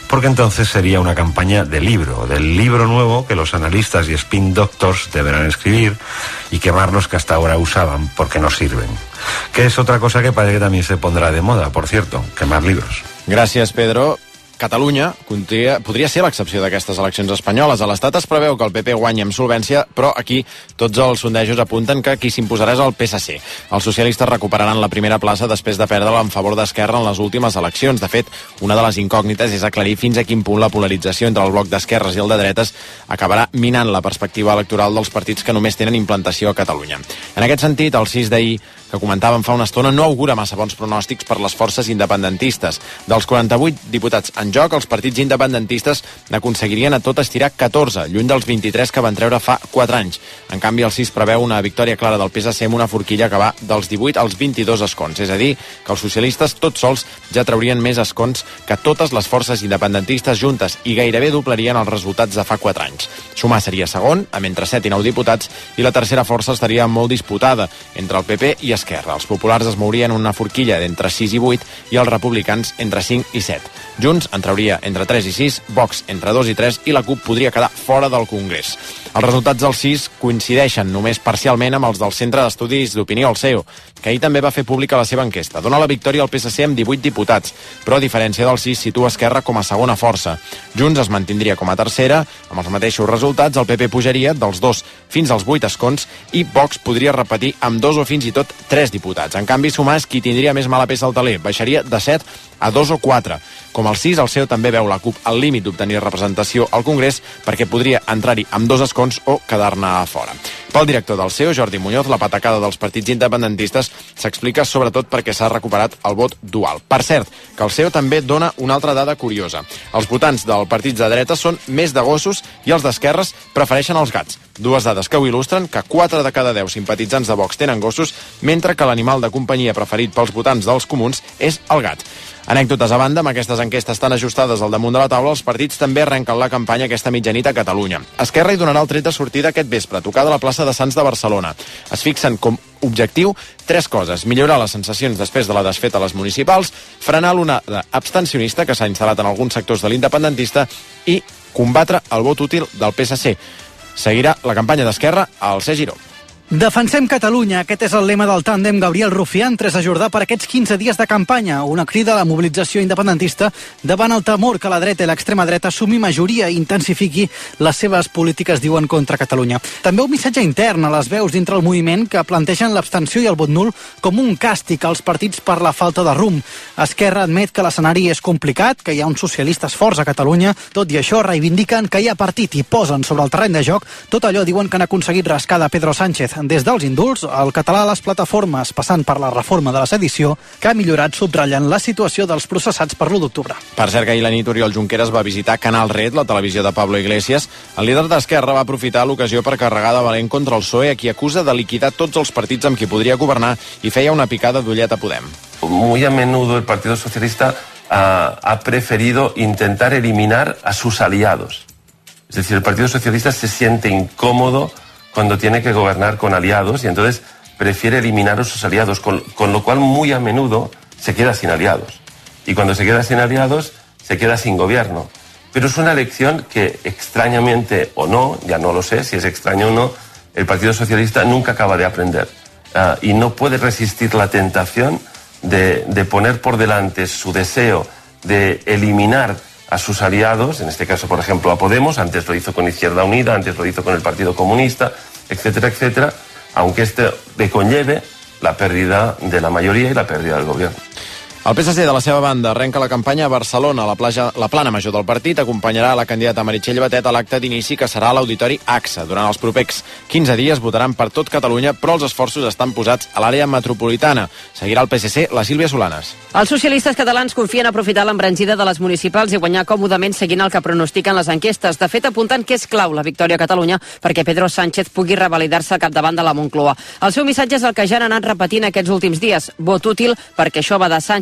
porque entonces sería una campaña de libro, del libro nuevo que los analistas y spin doctors deberán escribir y quemar los que hasta ahora usaban porque no sirven. Que es otra cosa que parece que también se pondrà de moda, por cierto, quemar libros. Gràcies, Pedro. Catalunya podria ser l'excepció d'aquestes eleccions espanyoles. A l'Estat es preveu que el PP guanyi amb solvència, però aquí tots els sondejos apunten que qui s'imposarà és el PSC. Els socialistes recuperaran la primera plaça després de perdre-la en favor d'Esquerra en les últimes eleccions. De fet, una de les incògnites és aclarir fins a quin punt la polarització entre el bloc d'esquerres i el de dretes acabarà minant la perspectiva electoral dels partits que només tenen implantació a Catalunya. En aquest sentit, el 6 d'ahir, que comentàvem fa una estona, no augura massa bons pronòstics per les forces independentistes. Dels 48 diputats en joc, els partits independentistes n'aconseguirien a tot estirar 14, lluny dels 23 que van treure fa 4 anys. En canvi, el 6 preveu una victòria clara del PSC amb una forquilla que va dels 18 als 22 escons. És a dir, que els socialistes tots sols ja traurien més escons que totes les forces independentistes juntes i gairebé doblarien els resultats de fa 4 anys. Sumar seria segon, amb entre 7 i 9 diputats, i la tercera força estaria molt disputada entre el PP i Esquerra. Els populars es mourien una forquilla d'entre 6 i 8 i els republicans entre 5 i 7. Junts en trauria entre 3 i 6, Vox entre 2 i 3 i la CUP podria quedar fora del Congrés. Els resultats del 6 coincideixen només parcialment amb els del Centre d'Estudis d'Opinió, el CEO, que ahir també va fer pública la seva enquesta. Dona la victòria al PSC amb 18 diputats, però a diferència del 6 situa Esquerra com a segona força. Junts es mantindria com a tercera, amb els mateixos resultats, el PP pujaria dels 2 fins als 8 escons i Vox podria repetir amb 2 o fins i tot 3 diputats. En canvi, Sumar és qui tindria més mala peça al taler, baixaria de 7 a 2 o 4. Com el 6, el CEO també veu la CUP al límit d'obtenir representació al Congrés perquè podria entrar-hi amb 2 escons o quedar-ne a fora. Pel director del CEO, Jordi Muñoz, la patacada dels partits independentistes s'explica sobretot perquè s'ha recuperat el vot dual. Per cert, que el CEO també dona una altra dada curiosa. Els votants dels partits de dreta són més de gossos i els d'esquerres prefereixen els gats. Dues dades que ho il·lustren, que 4 de cada 10 simpatitzants de Vox tenen gossos, mentre que l'animal de companyia preferit pels votants dels comuns és el gat. Anècdotes a banda, amb aquestes enquestes tan ajustades al damunt de la taula, els partits també arrenquen la campanya aquesta mitjanit a Catalunya. Esquerra hi donarà el tret de sortida aquest vespre, tocada a la plaça de Sants de Barcelona. Es fixen com objectiu 3 coses: millorar les sensacions després de la desfeta a les municipals, frenar l'onada abstencionista que s'ha instal·lat en alguns sectors de l'independentista i combatre el vot útil del PSC. Seguirà la campanya d'Esquerra al C. Giró. Defensem Catalunya. Aquest és el lema del tàndem Gabriel Rufián tras a Jordà per aquests 15 dies de campanya. Una crida a la mobilització independentista davant el temor que la dreta i l'extrema dreta assumi majoria i intensifiqui les seves polítiques, diuen, contra Catalunya. També un missatge intern a les veus dintre el moviment que plantegen l'abstenció i el vot nul com un càstig als partits per la falta de rumb. Esquerra admet que l'escenari és complicat, que hi ha uns socialistes forts a Catalunya. Tot i això, reivindiquen que hi ha partit i posen sobre el terreny de joc tot allò, diuen, que han aconseguit rascar de Pedro Sánchez. Des dels indults, el català a les plataformes, passant per la reforma de la sedició, que ha millorat subratllant la situació dels processats per l'1 d'octubre. Per cert, que ahir la nit Oriol Junqueras va visitar Canal Red, la televisió de Pablo Iglesias. El líder d'Esquerra va aprofitar l'ocasió per carregar de valent contra el PSOE, a qui acusa de liquidar tots els partits amb qui podria governar, i feia una picada d'ullet a Podem. Muy a menudo el Partido Socialista ha preferido intentar eliminar a sus aliados. Es decir, el Partido Socialista se siente incómodo cuando tiene que gobernar con aliados y entonces prefiere eliminar a sus aliados, con lo cual muy a menudo se queda sin aliados. Y cuando se queda sin aliados, se queda sin gobierno. Pero es una lección que, extrañamente o no, ya no lo sé si es extraño o no, el Partido Socialista nunca acaba de aprender. Y no puede resistir la tentación de poner por delante su deseo de eliminar a sus aliados, en este caso, por ejemplo, a Podemos, antes lo hizo con Izquierda Unida, antes lo hizo con el Partido Comunista, etcétera, etcétera, aunque le conlleve la pérdida de la mayoría y la pérdida del gobierno. El PSC, de la seva banda, arrenca la campanya a Barcelona. La plana major del partit acompanyarà la candidata Meritxell Batet a l'acte d'inici que serà a l'Auditori AXA. Durant els propers 15 dies votaran per tot Catalunya, però els esforços estan posats a l'àrea metropolitana. Seguirà el PSC, la Sílvia Solanes. Els socialistes catalans confien aprofitar l'embranzida de les municipals i guanyar còmodament seguint el que pronostiquen les enquestes. De fet, apunten que és clau la victòria a Catalunya perquè Pedro Sánchez pugui revalidar-se al capdavant de la Moncloa. El seu missatge és el que ja han anat repetint aquests últims dies. Vot útil perquè això va de Sánchez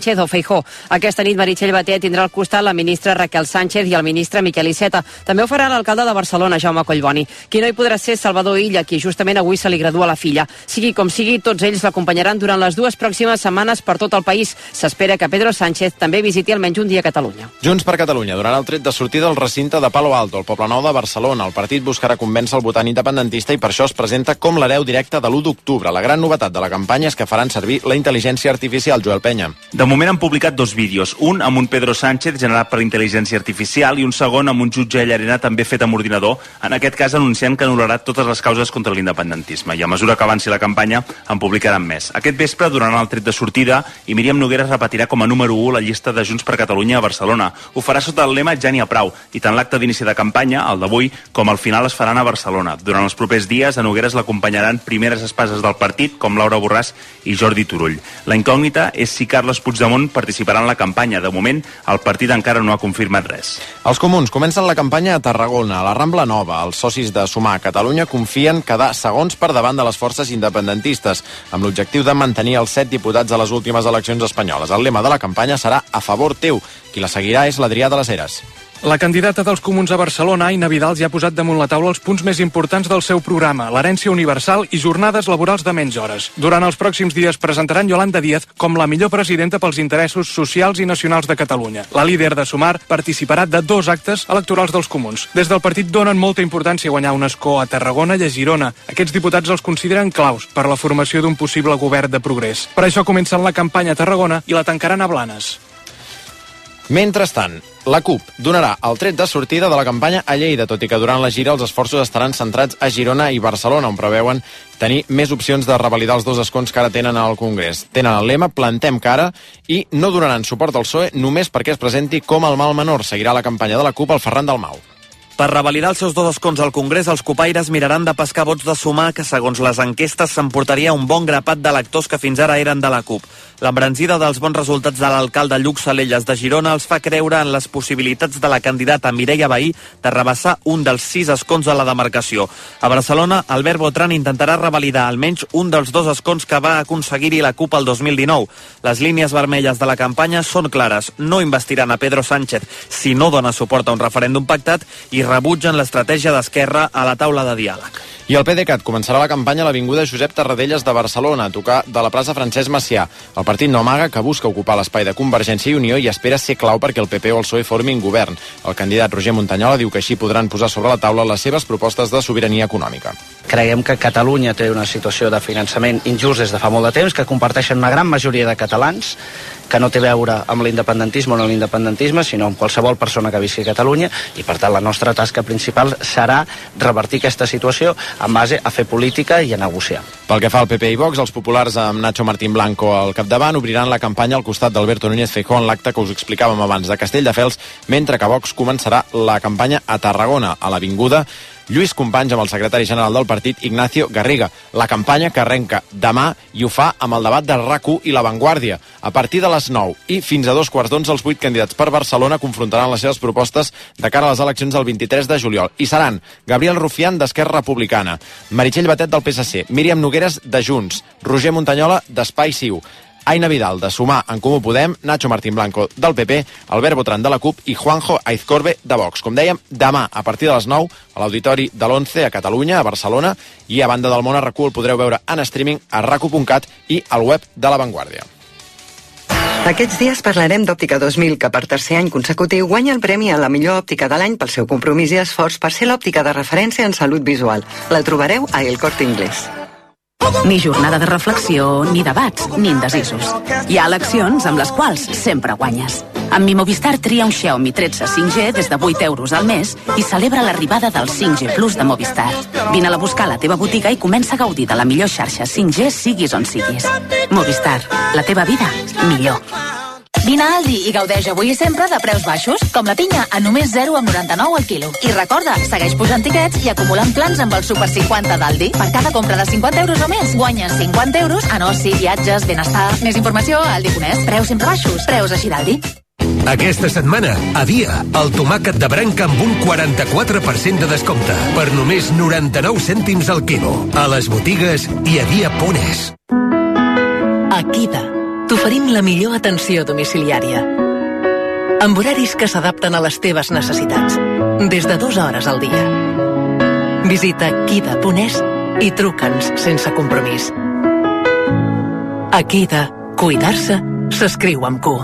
Sánchez o Feijóo. Aquesta nit Meritxell Batet tindrà al costat la ministra Raquel Sánchez i el ministre Miquel Iceta. També ho farà l'alcalde de Barcelona, Jaume Collboni. Qui no hi podrà ser Salvador Illa, qui justament avui se li gradua la filla. Sigui com sigui, tots ells l'acompanyaran durant les 2 pròximes setmanes per tot el país. S'espera que Pedro Sánchez també visiti almenys un dia a Catalunya. Junts per Catalunya donarà el tret de sortida al recinte de Palo Alto, al Poblenou de Barcelona. El partit buscarà convèncer el votant independentista i per això es presenta com l'hereu directe de l'1 d'octubre. La gran novetat de la campanya és que faran servir la intel·ligència artificial. Joel Penya. De moment han publicat 2 vídeos, un amb un Pedro Sánchez generat per intel·ligència artificial i un segon amb un jutge Llarena també fet amb ordinador, en aquest cas anunciant que anul·larà totes les causes contra l'independentisme. I a mesura que avanci la campanya en publicaran més. Aquest vespre donaran el tret de sortida i Míriam Nogueras repetirà com a número 1 la llista de Junts per Catalunya a Barcelona. Ho farà sota el lema Ja n'hi ha prou, i tant l'acte d'inici de campanya, el d'avui, com el final es faran a Barcelona. Durant els propers dies a Nogueras l'acompanyaran primeres espases del partit com Laura Borràs i Jordi Turull. La incògnita és si Carles Puigdemont participarà en la campanya. De moment, el partit encara no ha confirmat res. Els comuns comencen la campanya a Tarragona, a la Rambla Nova. Els socis de Sumar a Catalunya confien quedar segons per davant de les forces independentistes, amb l'objectiu de mantenir els 7 diputats a les últimes eleccions espanyoles. El lema de la campanya serà A favor teu. Qui la seguirà és l'Adrià de les Heres. La candidata dels comuns a Barcelona, Aina Vidal, ja ha posat damunt la taula els punts més importants del seu programa, l'herència universal i jornades laborals de menys hores. Durant els pròxims dies presentaran Yolanda Díaz com la millor presidenta pels interessos socials i nacionals de Catalunya. La líder de Sumar participarà de 2 actes electorals dels comuns. Des del partit donen molta importància a guanyar un escó a Tarragona i a Girona. Aquests diputats els consideren claus per la formació d'un possible govern de progrés. Per això comencen la campanya a Tarragona i la tancaran a Blanes. Mentrestant, la CUP donarà el tret de sortida de la campanya a Lleida, tot i que durant la gira els esforços estaran centrats a Girona i Barcelona, on preveuen tenir més opcions de revalidar els 2 escons que ara tenen al Congrés. Tenen el lema Plantem cara i no donaran suport al PSOE només perquè es presenti com el mal menor. Seguirà la campanya de la CUP al Ferran Dalmau. Per revalidar els seus 2 escons al Congrés, els copaires miraran de pescar vots de Sumar, que segons les enquestes s'emportaria un bon grapat d'electors que fins ara eren de la CUP. L'embranzida dels bons resultats de l'alcalde Lluc Salelles de Girona els fa creure en les possibilitats de la candidata Mireia Vehí de rebassar un dels 6 escons a la demarcació. A Barcelona, Albert Botran intentarà revalidar almenys un dels 2 escons que va aconseguir-hi la CUP el 2019. Les línies vermelles de la campanya són clares. No investiran a Pedro Sánchez si no dona suport a un referèndum pactat i rebutgen l'estratègia d'Esquerra a la taula de diàleg. I el PDeCAT començarà la campanya a l'Avinguda Josep Tarradellas de Barcelona, a tocar de la plaça Francesc Macià. El partit no amaga que busca ocupar l'espai de Convergència i Unió i espera ser clau perquè el PP o el PSOE formin govern. El candidat Roger Montanyola diu que així podran posar sobre la taula les seves propostes de sobirania econòmica. Creiem que Catalunya té una situació de finançament injust des de fa molt de temps, que comparteixen una gran majoria de catalans, que no té a veure amb l'independentisme o no l'independentisme, sinó amb qualsevol persona que visqui a Catalunya, i per tant la nostra tasca principal serà revertir aquesta situació en base a fer política i a negociar. Pel que fa al PP i Vox, els populars amb Nacho Martín Blanco al capdavant obriran la campanya al costat d'Alberto Núñez Feijóo en l'acte que us explicàvem abans de Castelldefels, mentre que Vox començarà la campanya a Tarragona, a l'Avinguda Lluís Companys amb el secretari general del partit Ignacio Garriga. La campanya que arrenca demà i ho fa amb el debat de RAC1 i La Vanguardia. A partir de les 9 i fins a 2:15 els 8 candidats per Barcelona confrontaran les seves propostes de cara a les eleccions del 23 de juliol. I seran Gabriel Rufián d'Esquerra Republicana, Meritxell Batet del PSC, Míriam Nogueras de Junts, Roger Montanyola d'Espai Ciu, Aina Vidal de Sumar en Comú Podem, Nacho Martín Blanco del PP, Albert Botran de la CUP i Juanjo Aizcorbe de Vox. Com dèiem, demà a partir de les 9 a l'Auditori de l'11 a Catalunya, a Barcelona, i a banda del món a RAC1 el podreu veure en streaming a rac1.cat i al web de La Vanguardia. Aquests dies parlarem d'Òptica 2000, que per tercer any consecutiu guanya el premi a la millor òptica de l'any pel seu compromís i esforç per ser l'òptica de referència en salut visual. La trobareu a El Corte Inglés. Ni jornada de reflexió, ni debats, ni indecisos. Hi ha eleccions amb les quals sempre guanyes. Amb Mi Movistar tria un Xiaomi 13 5G des de 8 euros al mes i celebra l'arribada del 5G Plus de Movistar. Vine-la a buscar a la teva botiga i comença a gaudir de la millor xarxa 5G siguis on siguis. Movistar, la teva vida millor. Vine a Aldi i gaudeix avui i sempre de preus baixos, com la pinya a només 0,99 al quilo. I recorda, segueix pujant tiquets i acumulant plans amb el Super 50 d'Aldi. Per cada compra de 50 euros o més, guanyes 50 euros en oci, viatges, benestar. Més informació a Aldi.es. Preus sempre baixos. Preus així d'Aldi. Aquesta setmana, a Dia, el tomàquet de branca amb un 44% de descompte, per només 99 cèntims al quilo. A les botigues i a dia.es. Akida. t'oferim la millor atenció domiciliària. Amb horaris que s'adapten a les teves necessitats, des de 2 hores al dia. Visita kida.es i truca'ns sense compromís. A Kida, cuidar-se s'escriu amb Q.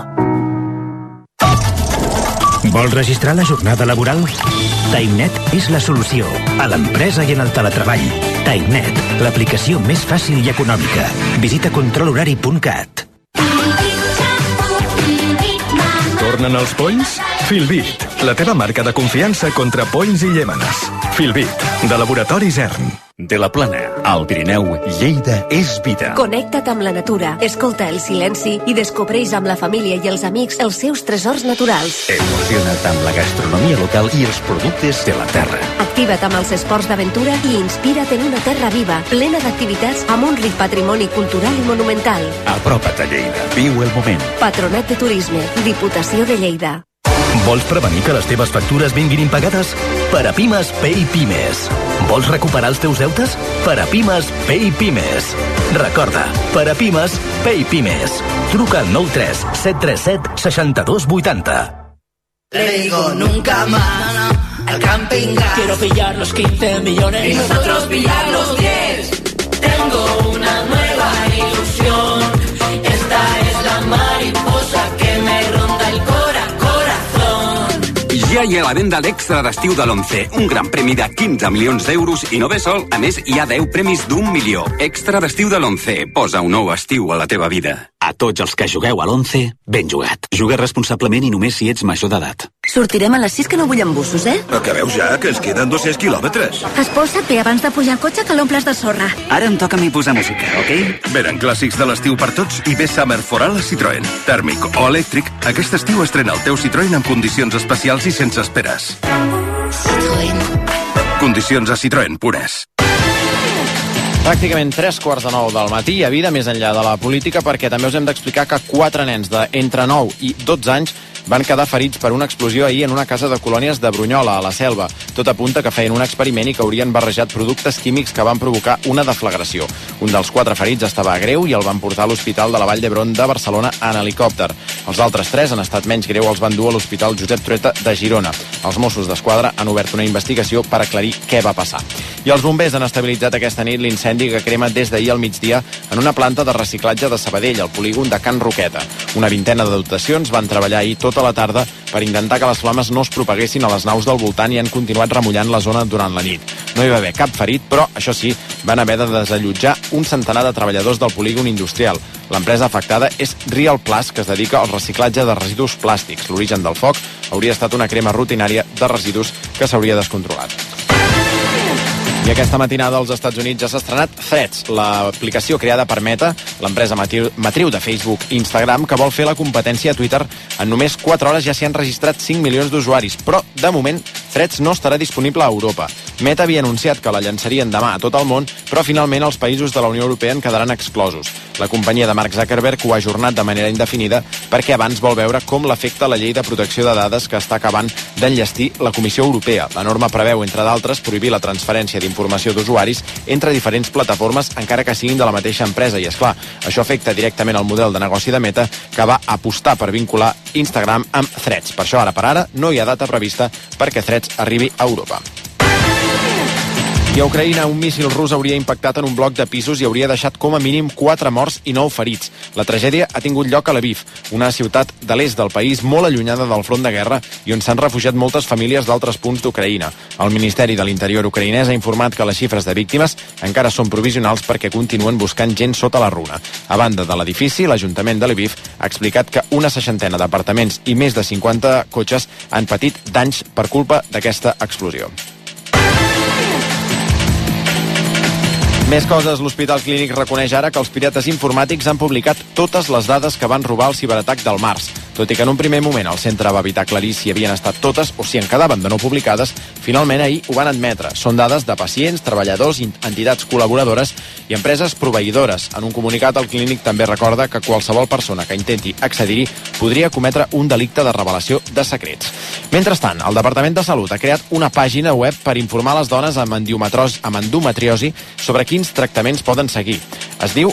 Vols registrar la jornada laboral? TimeNet és la solució a l'empresa i en el teletreball. TimeNet, l'aplicació més fàcil i econòmica. Visita controlhorari.cat. Tornen els polls? Filbit, la teva marca de confiança contra polls i llémenes. Filbit, de Laboratori CERN. De la Plana, al Pirineu, Lleida és vida. Connecta't amb la natura, escolta el silenci i descobreix amb la família i els amics els seus tresors naturals. Emociona't amb la gastronomia local i els productes de la terra. Activa't amb els esports d'aventura i inspira't en una terra viva, plena d'activitats amb un ric patrimoni cultural i monumental. Apropa't a Lleida, viu el moment. Patronat de Turisme, Diputació de Lleida. Vols prevenir que les teves factures vinguin impagades? Parapimes Pay Pimes. Vols recuperar els teus deutes? Parapimes Pay Pimes. Recorda, Parapimes Pay Pimes. Truca al 93 737 6280. Le digo nunca más al camping gas. Quiero pillar los 15 millones y nosotros pillar los 10. Tengo una nueva ilusión. Esta es la mariposa que me ronda el corazón. Ja hi ha la venda l'extra d'estiu de l'11, un gran premi de 15 milions d'euros i no ve sol, a més hi ha 10 premis d'1 milió. Extra d'estiu de l'11, posa un nou estiu a la teva vida. A tots els que jugueu a l'11, ben jugat. Juga responsablement i només si ets major d'edat. Sortirem a les 6 que no vull embussos, eh? Acabeu ja, que ens queden 200 quilòmetres. Esposa't bé abans de pujar al cotxe que l'omples de sorra. Ara em toca a mi posar música, ok? Venen clàssics de l'estiu per tots i ve Summer for all a Citroën. Tèrmic o elèctric, aquest estiu estrena el teu Citroën amb condicions especials i sense esperes. Citroën. Condicions a Citroën.es. Pràcticament 3:45 del matí hi ha vida més enllà de la política, perquè també us hem d'explicar que 4 nens d'entre 9 i 12 anys van quedar ferits per una explosió ahir en una casa de colònies de Brunyola, a la Selva. Tot apunta que feien un experiment i que haurien barrejat productes químics que van provocar una deflagració. Un dels 4 ferits estava greu i el van portar a l'Hospital de la Vall d'Hebron de Barcelona en helicòpter. Els altres 3 han estat menys greu, els van dur a l'Hospital Josep Trueta de Girona. Els Mossos d'Esquadra han obert una investigació per aclarir què va passar. I els bombers han estabilitzat aquesta nit l'incendi que crema des d'ahir al migdia en una planta de reciclatge de Sabadell, al polígon de Can Roqueta. Una vintena de dotacions van treballar ahir tota la tarda per intentar que les flames no es propaguessin a les naus del voltant i han continuat remullant la zona durant la nit. No hi va haver cap ferit, però, això sí, van haver de desallotjar un centenar de treballadors del polígon industrial. L'empresa afectada és Real Plus, que es dedica al reciclatge de residus plàstics. L'origen del foc hauria estat una crema rutinària de residus que s'hauria descontrolat. I aquesta matinada als Estats Units ja s'ha estrenat Threads, l'aplicació creada per Meta, l'empresa matriu de Facebook i Instagram, que vol fer la competència a Twitter. En només 4 hores ja s'hi han registrat 5 milions d'usuaris, però, de moment, Threads no estarà disponible a Europa. Meta havia anunciat que la llançarien demà a tot el món, però finalment els països de la Unió Europea en quedaran exclosos. La companyia de Mark Zuckerberg ho ha ajornat de manera indefinida perquè abans vol veure com l'afecta la llei de protecció de dades que està acabant d'enllestir la Comissió Europea. La norma preveu, entre d'altres, prohibir la transferència d'informació d'usuaris entre diferents plataformes, encara que siguin de la mateixa empresa. I, esclar, això afecta directament el model de negoci de Meta, que va apostar per vincular Instagram amb Threads. Per això, ara per ara, no hi ha data prevista perquè Threads arribi a Europa. I a Ucraïna, un míssil rus hauria impactat en un bloc de pisos i hauria deixat com a mínim 4 morts i 9 ferits. La tragèdia ha tingut lloc a Lviv, una ciutat de l'est del país molt allunyada del front de guerra i on s'han refugiat moltes famílies d'altres punts d'Ucraïna. El Ministeri de l'Interior ucraïnès ha informat que les xifres de víctimes encara són provisionals perquè continuen buscant gent sota la runa. A banda de l'edifici, l'Ajuntament de Lviv ha explicat que una 60ena d'apartaments i més de 50 cotxes han patit danys per culpa d'aquesta explosió. Més coses, l'Hospital Clínic reconeix ara que els pirates informàtics han publicat totes les dades que van robar el ciberatac del març. Tot i que en un primer moment el centre va evitar aclarir si havien estat totes o si en quedaven de no publicades, finalment ahir ho van admetre. Són dades de pacients, treballadors, entitats col·laboradores i empreses proveïdores. En un comunicat, el clínic també recorda que qualsevol persona que intenti accedir-hi podria cometre un delicte de revelació de secrets. Mentrestant, el Departament de Salut ha creat una pàgina web per informar les dones amb endometriosi sobre quins tractaments poden seguir. Es diu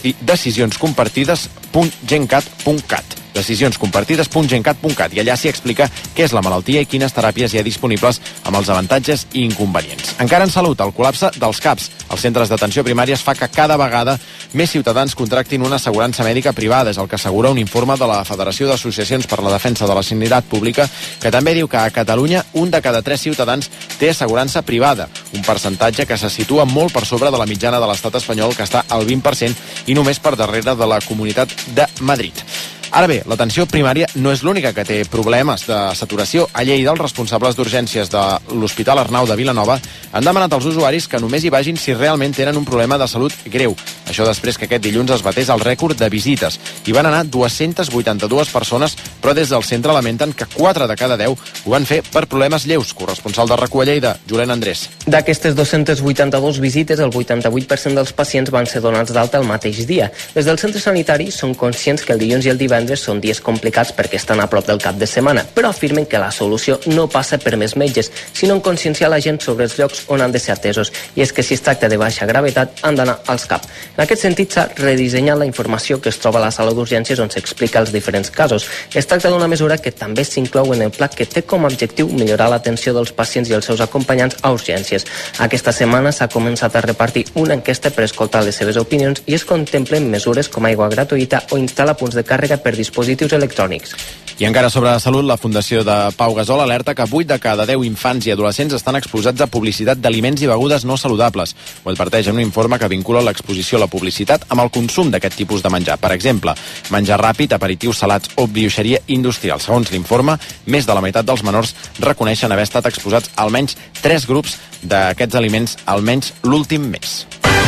decisionscompartides.gencat.cat decisionscompartides.gencat.cat i allà s'hi explica què és la malaltia i quines teràpies hi ha disponibles amb els avantatges i inconvenients. Encara en salut, el col·lapse dels CAPs, els centres d'atenció primària, es fa que cada vegada més ciutadans contractin una assegurança mèdica privada, és el que assegura un informe de la Federació d'Associacions per la Defensa de la Sanitat Pública, que també diu que a Catalunya un de cada 3 ciutadans té assegurança privada, un percentatge que se situa molt per sobre de la mitjana de l'estat espanyol, que està al 20% i només per darrere de la Comunitat de Madrid. Ara bé, l'atenció primària no és l'única que té problemes de saturació. A Lleida, els responsables d'urgències de l'Hospital Arnau de Vilanova han demanat als usuaris que només hi vagin si realment tenen un problema de salut greu. Això després que aquest dilluns es batés el rècord de visites. Hi van anar 282 persones, però des del centre lamenten que 4 de cada 10 ho van fer per problemes lleus. Corresponsal de RAC1 a Lleida, Julen Andrés. D'aquestes 282 visites, el 88% dels pacients van ser donats d'alta el mateix dia. Des del centre sanitari són conscients que el dilluns i el divendres són dies complicats perquè estan a prop del cap de setmana, però afirmen que la solució no passa per més metges, sinó en conscienciar la gent sobre els llocs on han de ser atesos. I és que si es tracta de baixa gravetat, han d'anar als CAP. En aquest sentit, s'ha redissenyat la informació que es troba a la sala d'urgències on s'explica els diferents casos. Es tracta d'una mesura que també s'inclou en el pla que té com a objectiu millorar l'atenció dels pacients i els seus acompanyants a urgències. Aquesta setmana s'ha començat a repartir una enquesta per escoltar les seves opinions i es contemplen mesures com aigua gratuïta o instal·lar punts de càrrega per dispositius electrònics. I encara sobre salut, la Fundació de Pau Gasol alerta que 8 de cada 10 infants i adolescents estan exposats a publicitat d'aliments i begudes no saludables. Ho adverteix en un informe que vincula l'exposició a la publicitat amb el consum d'aquest tipus de menjar. Per exemple, menjar ràpid, aperitius salats o brioixeria industrial. Segons l'informe, més de la meitat dels menors reconeixen haver estat exposats a almenys 3 grups d'aquests aliments almenys l'últim mes.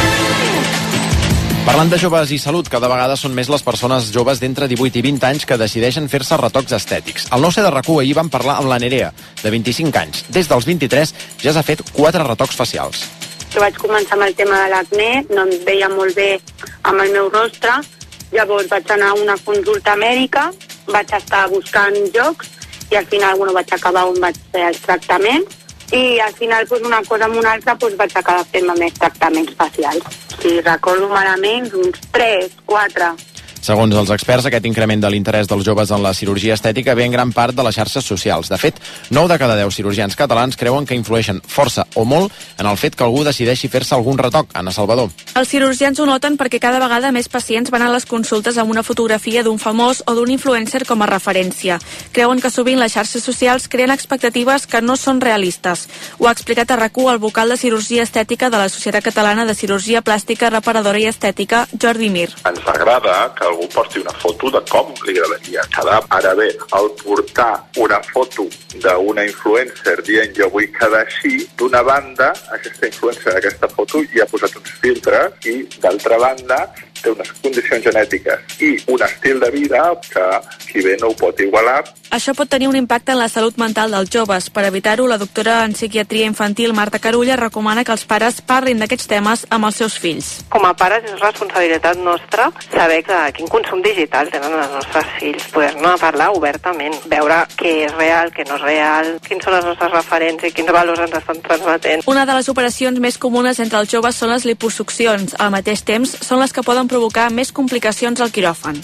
Parlant de joves i salut, cada vegada són més les persones joves d'entre 18 i 20 anys que decideixen fer-se retocs estètics. Al 9C de RAC1 ahir vam parlar amb la Nerea, de 25 anys. Des dels 23 ja s'ha fet 4 retocs facials. Vaig començar amb el tema de l'acné, no em veia molt bé amb el meu rostre, llavors vaig anar a una consulta mèdica, vaig estar buscant llocs i al final vaig acabar on vaig fer els tractaments i al final una cosa amb una altra vaig acabar fent-me més tractaments facials. Si recordo malament, uns 3, 4. Segons els experts, aquest increment de l'interès dels joves en la cirurgia estètica ve en gran part de les xarxes socials. De fet, 9 de cada 10 cirurgians catalans creuen que influeixen força o molt en el fet que algú decideixi fer-se algun retoc. Anna Salvador. Els cirurgians ho noten perquè cada vegada més pacients van a les consultes amb una fotografia d'un famós o d'un influencer com a referència. Creuen que sovint les xarxes socials creen expectatives que no són realistes. Ho ha explicat a RAC1 el vocal de cirurgia estètica de la Societat Catalana de Cirurgia Plàstica, Reparadora i Estètica, Jordi Mir. Ens agrada que algú porti una foto de com li agradaria quedar. Ara bé, al portar una foto d'una influencer dient jo vull quedar així, d'una banda, aquesta influencer d'aquesta foto hi ha posat uns filtres i, d'altra banda, té unes condicions genètiques i un estil de vida que qui bé no ho pot igualar. Això pot tenir un impacte en la salut mental dels joves. Per evitar-ho, la doctora en psiquiatria infantil Marta Carulla recomana que els pares parlin d'aquests temes amb els seus fills. Com a pares és responsabilitat nostra saber quin consum digital tenen els nostres fills, poder-ne parlar obertament, veure què és real, què no és real, quins són els nostres referents i quins valors ens estan transmetent. Una de les operacions més comunes entre els joves són les liposuccions. Al mateix temps, són les que poden provocar més complicacions al quiròfan.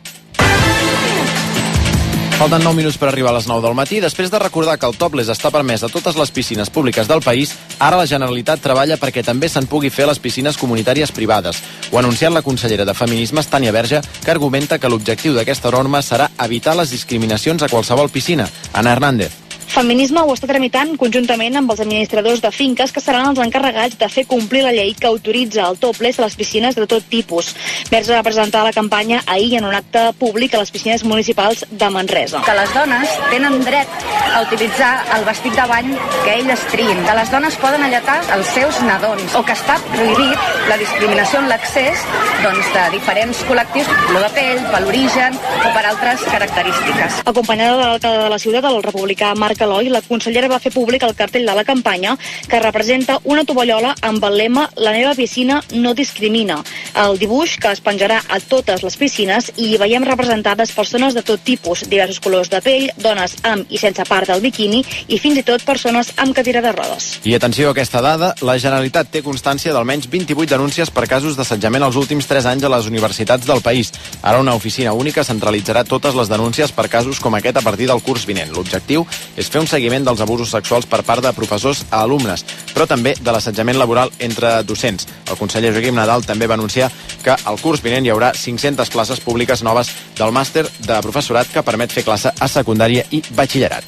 Falten 9 minuts per arribar a les 9 del matí. Després de recordar que el topless està permès a totes les piscines públiques del país, ara la Generalitat treballa perquè també se'n pugui fer a les piscines comunitàries privades. Ho ha anunciat la consellera de Feminismes, Tània Verge, que argumenta que l'objectiu d'aquesta norma serà evitar les discriminacions a qualsevol piscina. Ana Hernández. Feminisme ho està tramitant conjuntament amb els administradors de finques que seran els encarregats de fer complir la llei que autoritza el topless a les piscines de tot tipus. Verge va presentar la campanya ahir en un acte públic a les piscines municipals de Manresa. Que les dones tenen dret a utilitzar el vestit de bany que elles triïn, que les dones poden alletar els seus nadons, o que està prohibit la discriminació en l'accés de diferents col·lectius, color de pell, per l'origen o per altres característiques. Acompanyada de l'alcalde de la ciutat, el republicà Marc Eloi, la consellera va fer públic el cartell de la campanya que representa una tovallola amb el lema "La meva piscina no discrimina". El dibuix que es penjarà a totes les piscines i hi veiem representades persones de tot tipus, diversos colors de pell, dones amb i sense part del biquini i fins i tot persones amb cadira de rodes. I atenció a aquesta dada, la Generalitat té constància d'almenys 28 denúncies per casos d'assetjament els últims 3 anys a les universitats del país. Ara una oficina única centralitzarà totes les denúncies per casos com aquest a partir del curs vinent. L'objectiu és fer un seguiment dels abusos sexuals per part de professors a alumnes, però també de l'assetjament laboral entre docents. El conseller Joaquim Nadal també va anunciar que al curs vinent hi haurà 500 places públiques noves del màster de professorat que permet fer classe a secundària i batxillerat.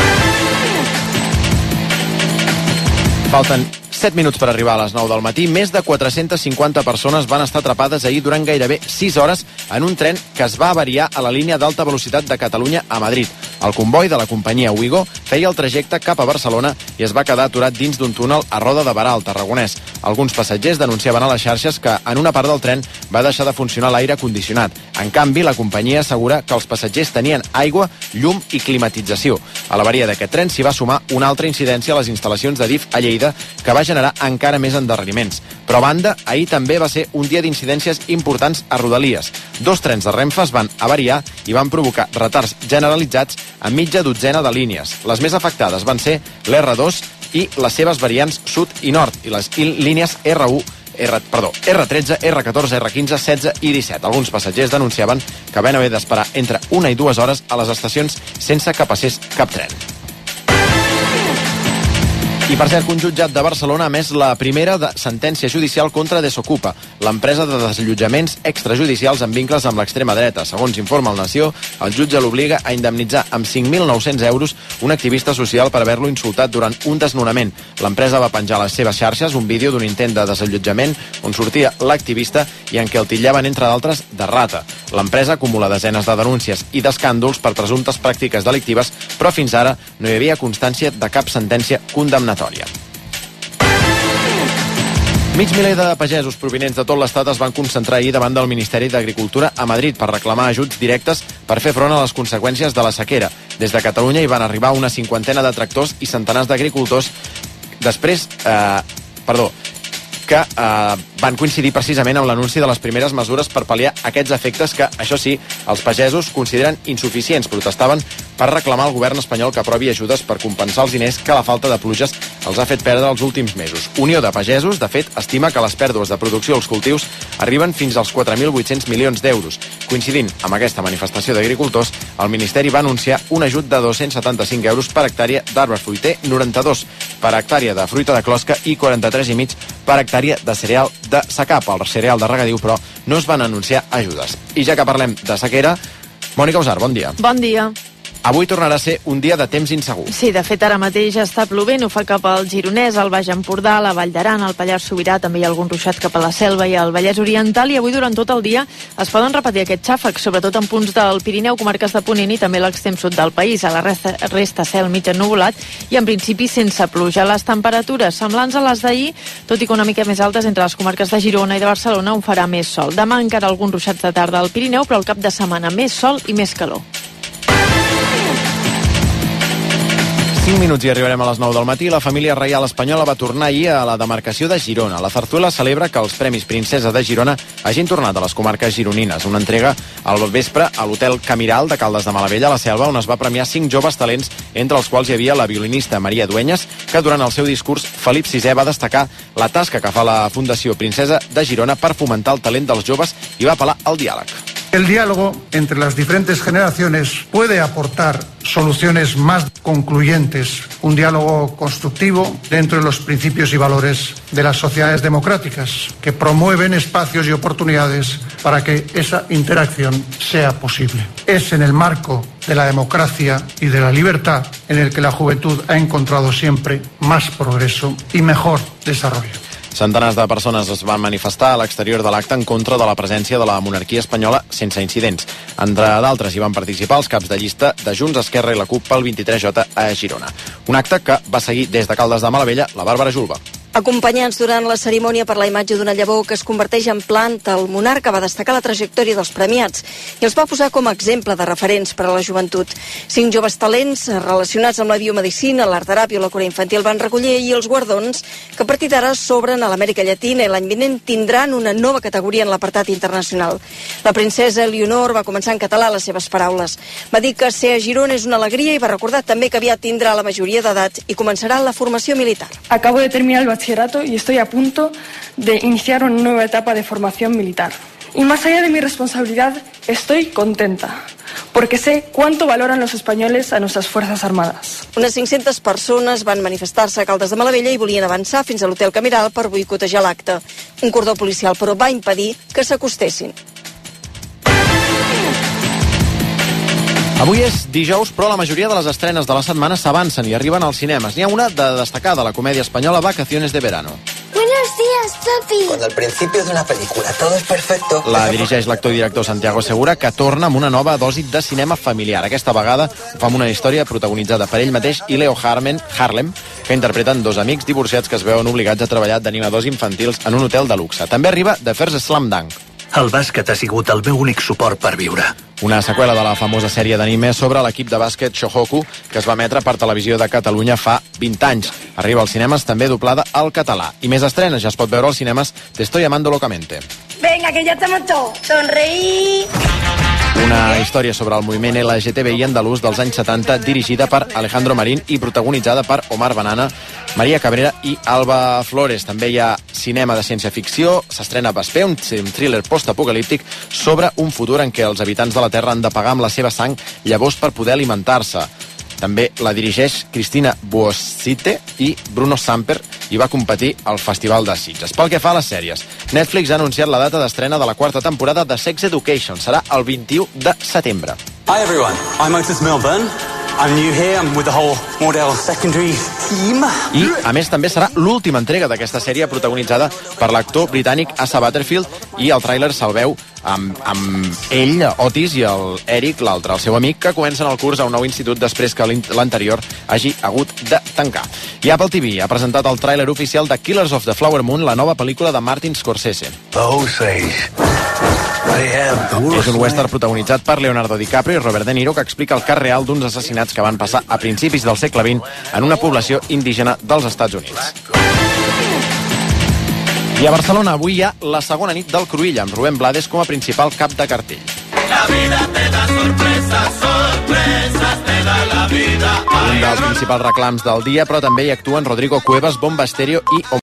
Falten 7 minuts per arribar a les 9 del matí. Més de 450 persones van estar atrapades ahir durant gairebé 6 hores en un tren que es va avariar a la línia d'alta velocitat de Catalunya a Madrid. El comboi de la companyia Ouigo feia el trajecte cap a Barcelona i es va quedar aturat dins d'un túnel a Roda de Berà, al Tarragonès. Alguns passatgers denunciaven a les xarxes que en una part del tren va deixar de funcionar l'aire condicionat. En canvi, la companyia assegura que els passatgers tenien aigua, llum i climatització. A l'avaria d'aquest tren s'hi va sumar una altra incidència a les instal·lacions de DIF a Lleida que va generar encara més endarreriments. Però a banda, ahir també va ser un dia d'incidències importants a Rodalies. 2 trens de Renfe es van avariar i van provocar retards generalitzats a mitja dotzena de línies. Les més afectades van ser l'R2 i les seves variants sud i nord, i les línies R13, R14, R15, 16 i 17. Alguns passatgers denunciaven que van haver d'esperar entre 1 i 2 hores a les estacions sense que passés cap tren. I per cert, un jutjat de Barcelona ha emès la primera sentència judicial contra Desokupa, l'empresa de desallotjaments extrajudicials amb vincles amb l'extrema dreta. Segons informa el Nació, el jutge l'obliga a indemnitzar amb 5.900 euros un activista social per haver-lo insultat durant un desnonament. L'empresa va penjar a les seves xarxes un vídeo d'un intent de desallotjament on sortia l'activista i en què el titllaven, entre d'altres, de rata. L'empresa acumula desenes de denúncies i d'escàndols per presumptes pràctiques delictives, però fins ara no hi havia constància de cap sentència condemnatòria. Mig miler de pagesos provinents de tot l'estat es van concentrar ahir davant del Ministeri d'Agricultura a Madrid per reclamar ajuts directes per fer front a les conseqüències de la sequera. Des de Catalunya hi van arribar una 50ena de tractors i centenars d'agricultors que van coincidir precisament amb l'anunci de les primeres mesures per pal·liar aquests efectes que, això sí, els pagesos consideren insuficients. Protestaven per reclamar al govern espanyol que aprovi ajudes per compensar els diners que la falta de pluges els ha fet perdre els últims mesos. Unió de Pagesos, de fet, estima que les pèrdues de producció dels cultius arriben fins als 4.800 milions d'euros. Coincidint amb aquesta manifestació d'agricultors, el Ministeri va anunciar un ajut de 275 euros per hectàrea d'arbre fruiter, 92 per hectàrea de fruita de closca i 43,5 per hectàrea de cereal de secà. Pel cereal de regadiu, però, no es van anunciar ajudes. I ja que parlem de sequera, Mònica Usar, bon dia. Bon dia. Avui tornarà a ser un dia de temps insegur. Sí, de fet, ara mateix està plovent, ho fa cap al Gironès, al Baix Empordà, la Vall d'Aran, al Pallars Sobirà, també hi ha algun ruixat cap a la Selva i al Vallès Oriental, i avui durant tot el dia es poden repetir aquests xàfecs, sobretot en punts del Pirineu, comarques de Ponent i també l'extrem sud del país. A la resta cel mig ennuvolat i en principi sense pluja. Les temperatures semblants a les d'ahir, tot i que una mica més altes entre les comarques de Girona i de Barcelona, on farà més sol. Demà encara alguns ruixats de tarda al Pirineu, però al cap de setmana més sol i més calor. 5 minuts i arribarem a les 9 del matí. La família reial espanyola va tornar ahir a la demarcació de Girona. La Zarzuela celebra que els Premis Princesa de Girona hagin tornat a les comarques gironines. Una entrega al vespre a l'Hotel Camiral de Caldes de Malavella, a la Selva, on es va premiar 5 joves talents, entre els quals hi havia la violinista Maria Dueñas, que durant el seu discurs Felip VI va destacar la tasca que fa la Fundació Princesa de Girona per fomentar el talent dels joves i va apel·lar al diàleg. El diálogo entre las diferentes generaciones puede aportar soluciones más concluyentes, un diálogo constructivo dentro de los principios y valores de las sociedades democráticas, que promueven espacios y oportunidades para que esa interacción sea posible. Es en el marco de la democracia y de la libertad, en el que la juventud ha encontrado siempre más progreso y mejor desarrollo. Centenars de persones es van manifestar a l'exterior de l'acte en contra de la presència de la monarquia espanyola sense incidents. Entre d'altres hi van participar els caps de llista de Junts, Esquerra i la CUP pel 23J a Girona. Un acte que va seguir des de Caldes de Malavella la Bàrbara Julba. Acompanyants durant la cerimònia per la imatge d'una llavor que es converteix en planta, el monarca va destacar la trajectòria dels premiats i els va posar com a exemple de referents per a la joventut. 5 joves talents relacionats amb la biomedicina, l'art teràpia o la cura infantil van recollir i els guardons que a partir d'ara s'obren a l'Amèrica Llatina i l'any vinent tindran una nova categoria en l'apartat internacional. La princesa Leonor va començar en català les seves paraules. Va dir que ser a Girona és una alegria i va recordar també que aviat tindrà la majoria d'edat i començarà la formació militar. Acabo de terminar el bachillerato y estoy a punto de iniciar una nueva etapa de formación militar. Y más allá de mi responsabilidad, estoy contenta, porque sé cuánto valoran los españoles a nuestras Fuerzas Armadas. Unes 500 persones van manifestar-se a Caldes de Malavella i volien avançar fins a l'Hotel Camiral per boicotejar l'acte. Un cordó policial, però, va impedir que s'acostessin. Avui és dijous, però la majoria de les estrenes de la setmana s'avancen i arriben als cinemes. N'hi ha una de destacar de la comèdia espanyola Vacaciones de Verano. Buenos días, papi. Cuando al principio de una película todo es perfecto. La dirigeix l'actor i director Santiago Segura, que torna amb una nova dosi de cinema familiar. Aquesta vegada ho fa amb una història protagonitzada per ell mateix i Leo Harlem, que interpreten dos amics divorciats que es veuen obligats a treballar d'animadors infantils en un hotel de luxe. També arriba The First Slam Dunk. El bàsquet ha sigut el meu únic suport per viure. Una seqüela de la famosa sèrie d'anime sobre l'equip de bàsquet Shohoku, que es va emetre per Televisió de Catalunya fa 20 anys. Arriba als cinemes també doblada al català. I més estrenes, ja es pot veure als cinemes Te estoy amando locamente. Venga, que ya estamos todos. Sonreí. Una història sobre el moviment LGTBI andalús dels anys 70, dirigida per Alejandro Marín i protagonitzada per Omar Banana, Maria Cabrera i Alba Flores. També hi ha cinema de ciència-ficció, s'estrena Vesper, un thriller post-apocalíptic sobre un futur en què els habitants de la Terra han de pagar amb la seva sang llavors per poder alimentar-se. També la dirigeix Cristina Buosite i Bruno Samper i va competir al Festival de Sitges. Pel que fa a les sèries, Netflix ha anunciat la data d'estrena de la 4ª temporada de Sex Education. Serà el 21 de setembre. Hi everyone, I'm Otis Milburn. I'm new here, I'm with the whole Mordell secondary team. I, a més, també serà l'última entrega d'aquesta sèrie protagonitzada per l'actor britànic Asa Butterfield i el tràiler se'l veu amb ell, Otis, i el Eric, l'altre, el seu amic, que comencen el curs a un nou institut després que l'anterior hagi hagut de tancar. I Apple TV ha presentat el tràiler oficial de Killers of the Flower Moon, la nova pel·lícula de Martin Scorsese. És un western protagonitzat per Leonardo DiCaprio i Robert De Niro, que explica el cas real d'uns assassinats que van passar a principis del segle XX en una població indígena dels Estats Units. I a Barcelona avui hi ha la segona nit del Cruïlla, amb Rubén Blades com a principal cap de cartell. La vida te da sorpresas, sorpresas te da la vida. Un dels principals reclams del dia, però també hi actuen Rodrigo Cuevas, Bomba Estéreo i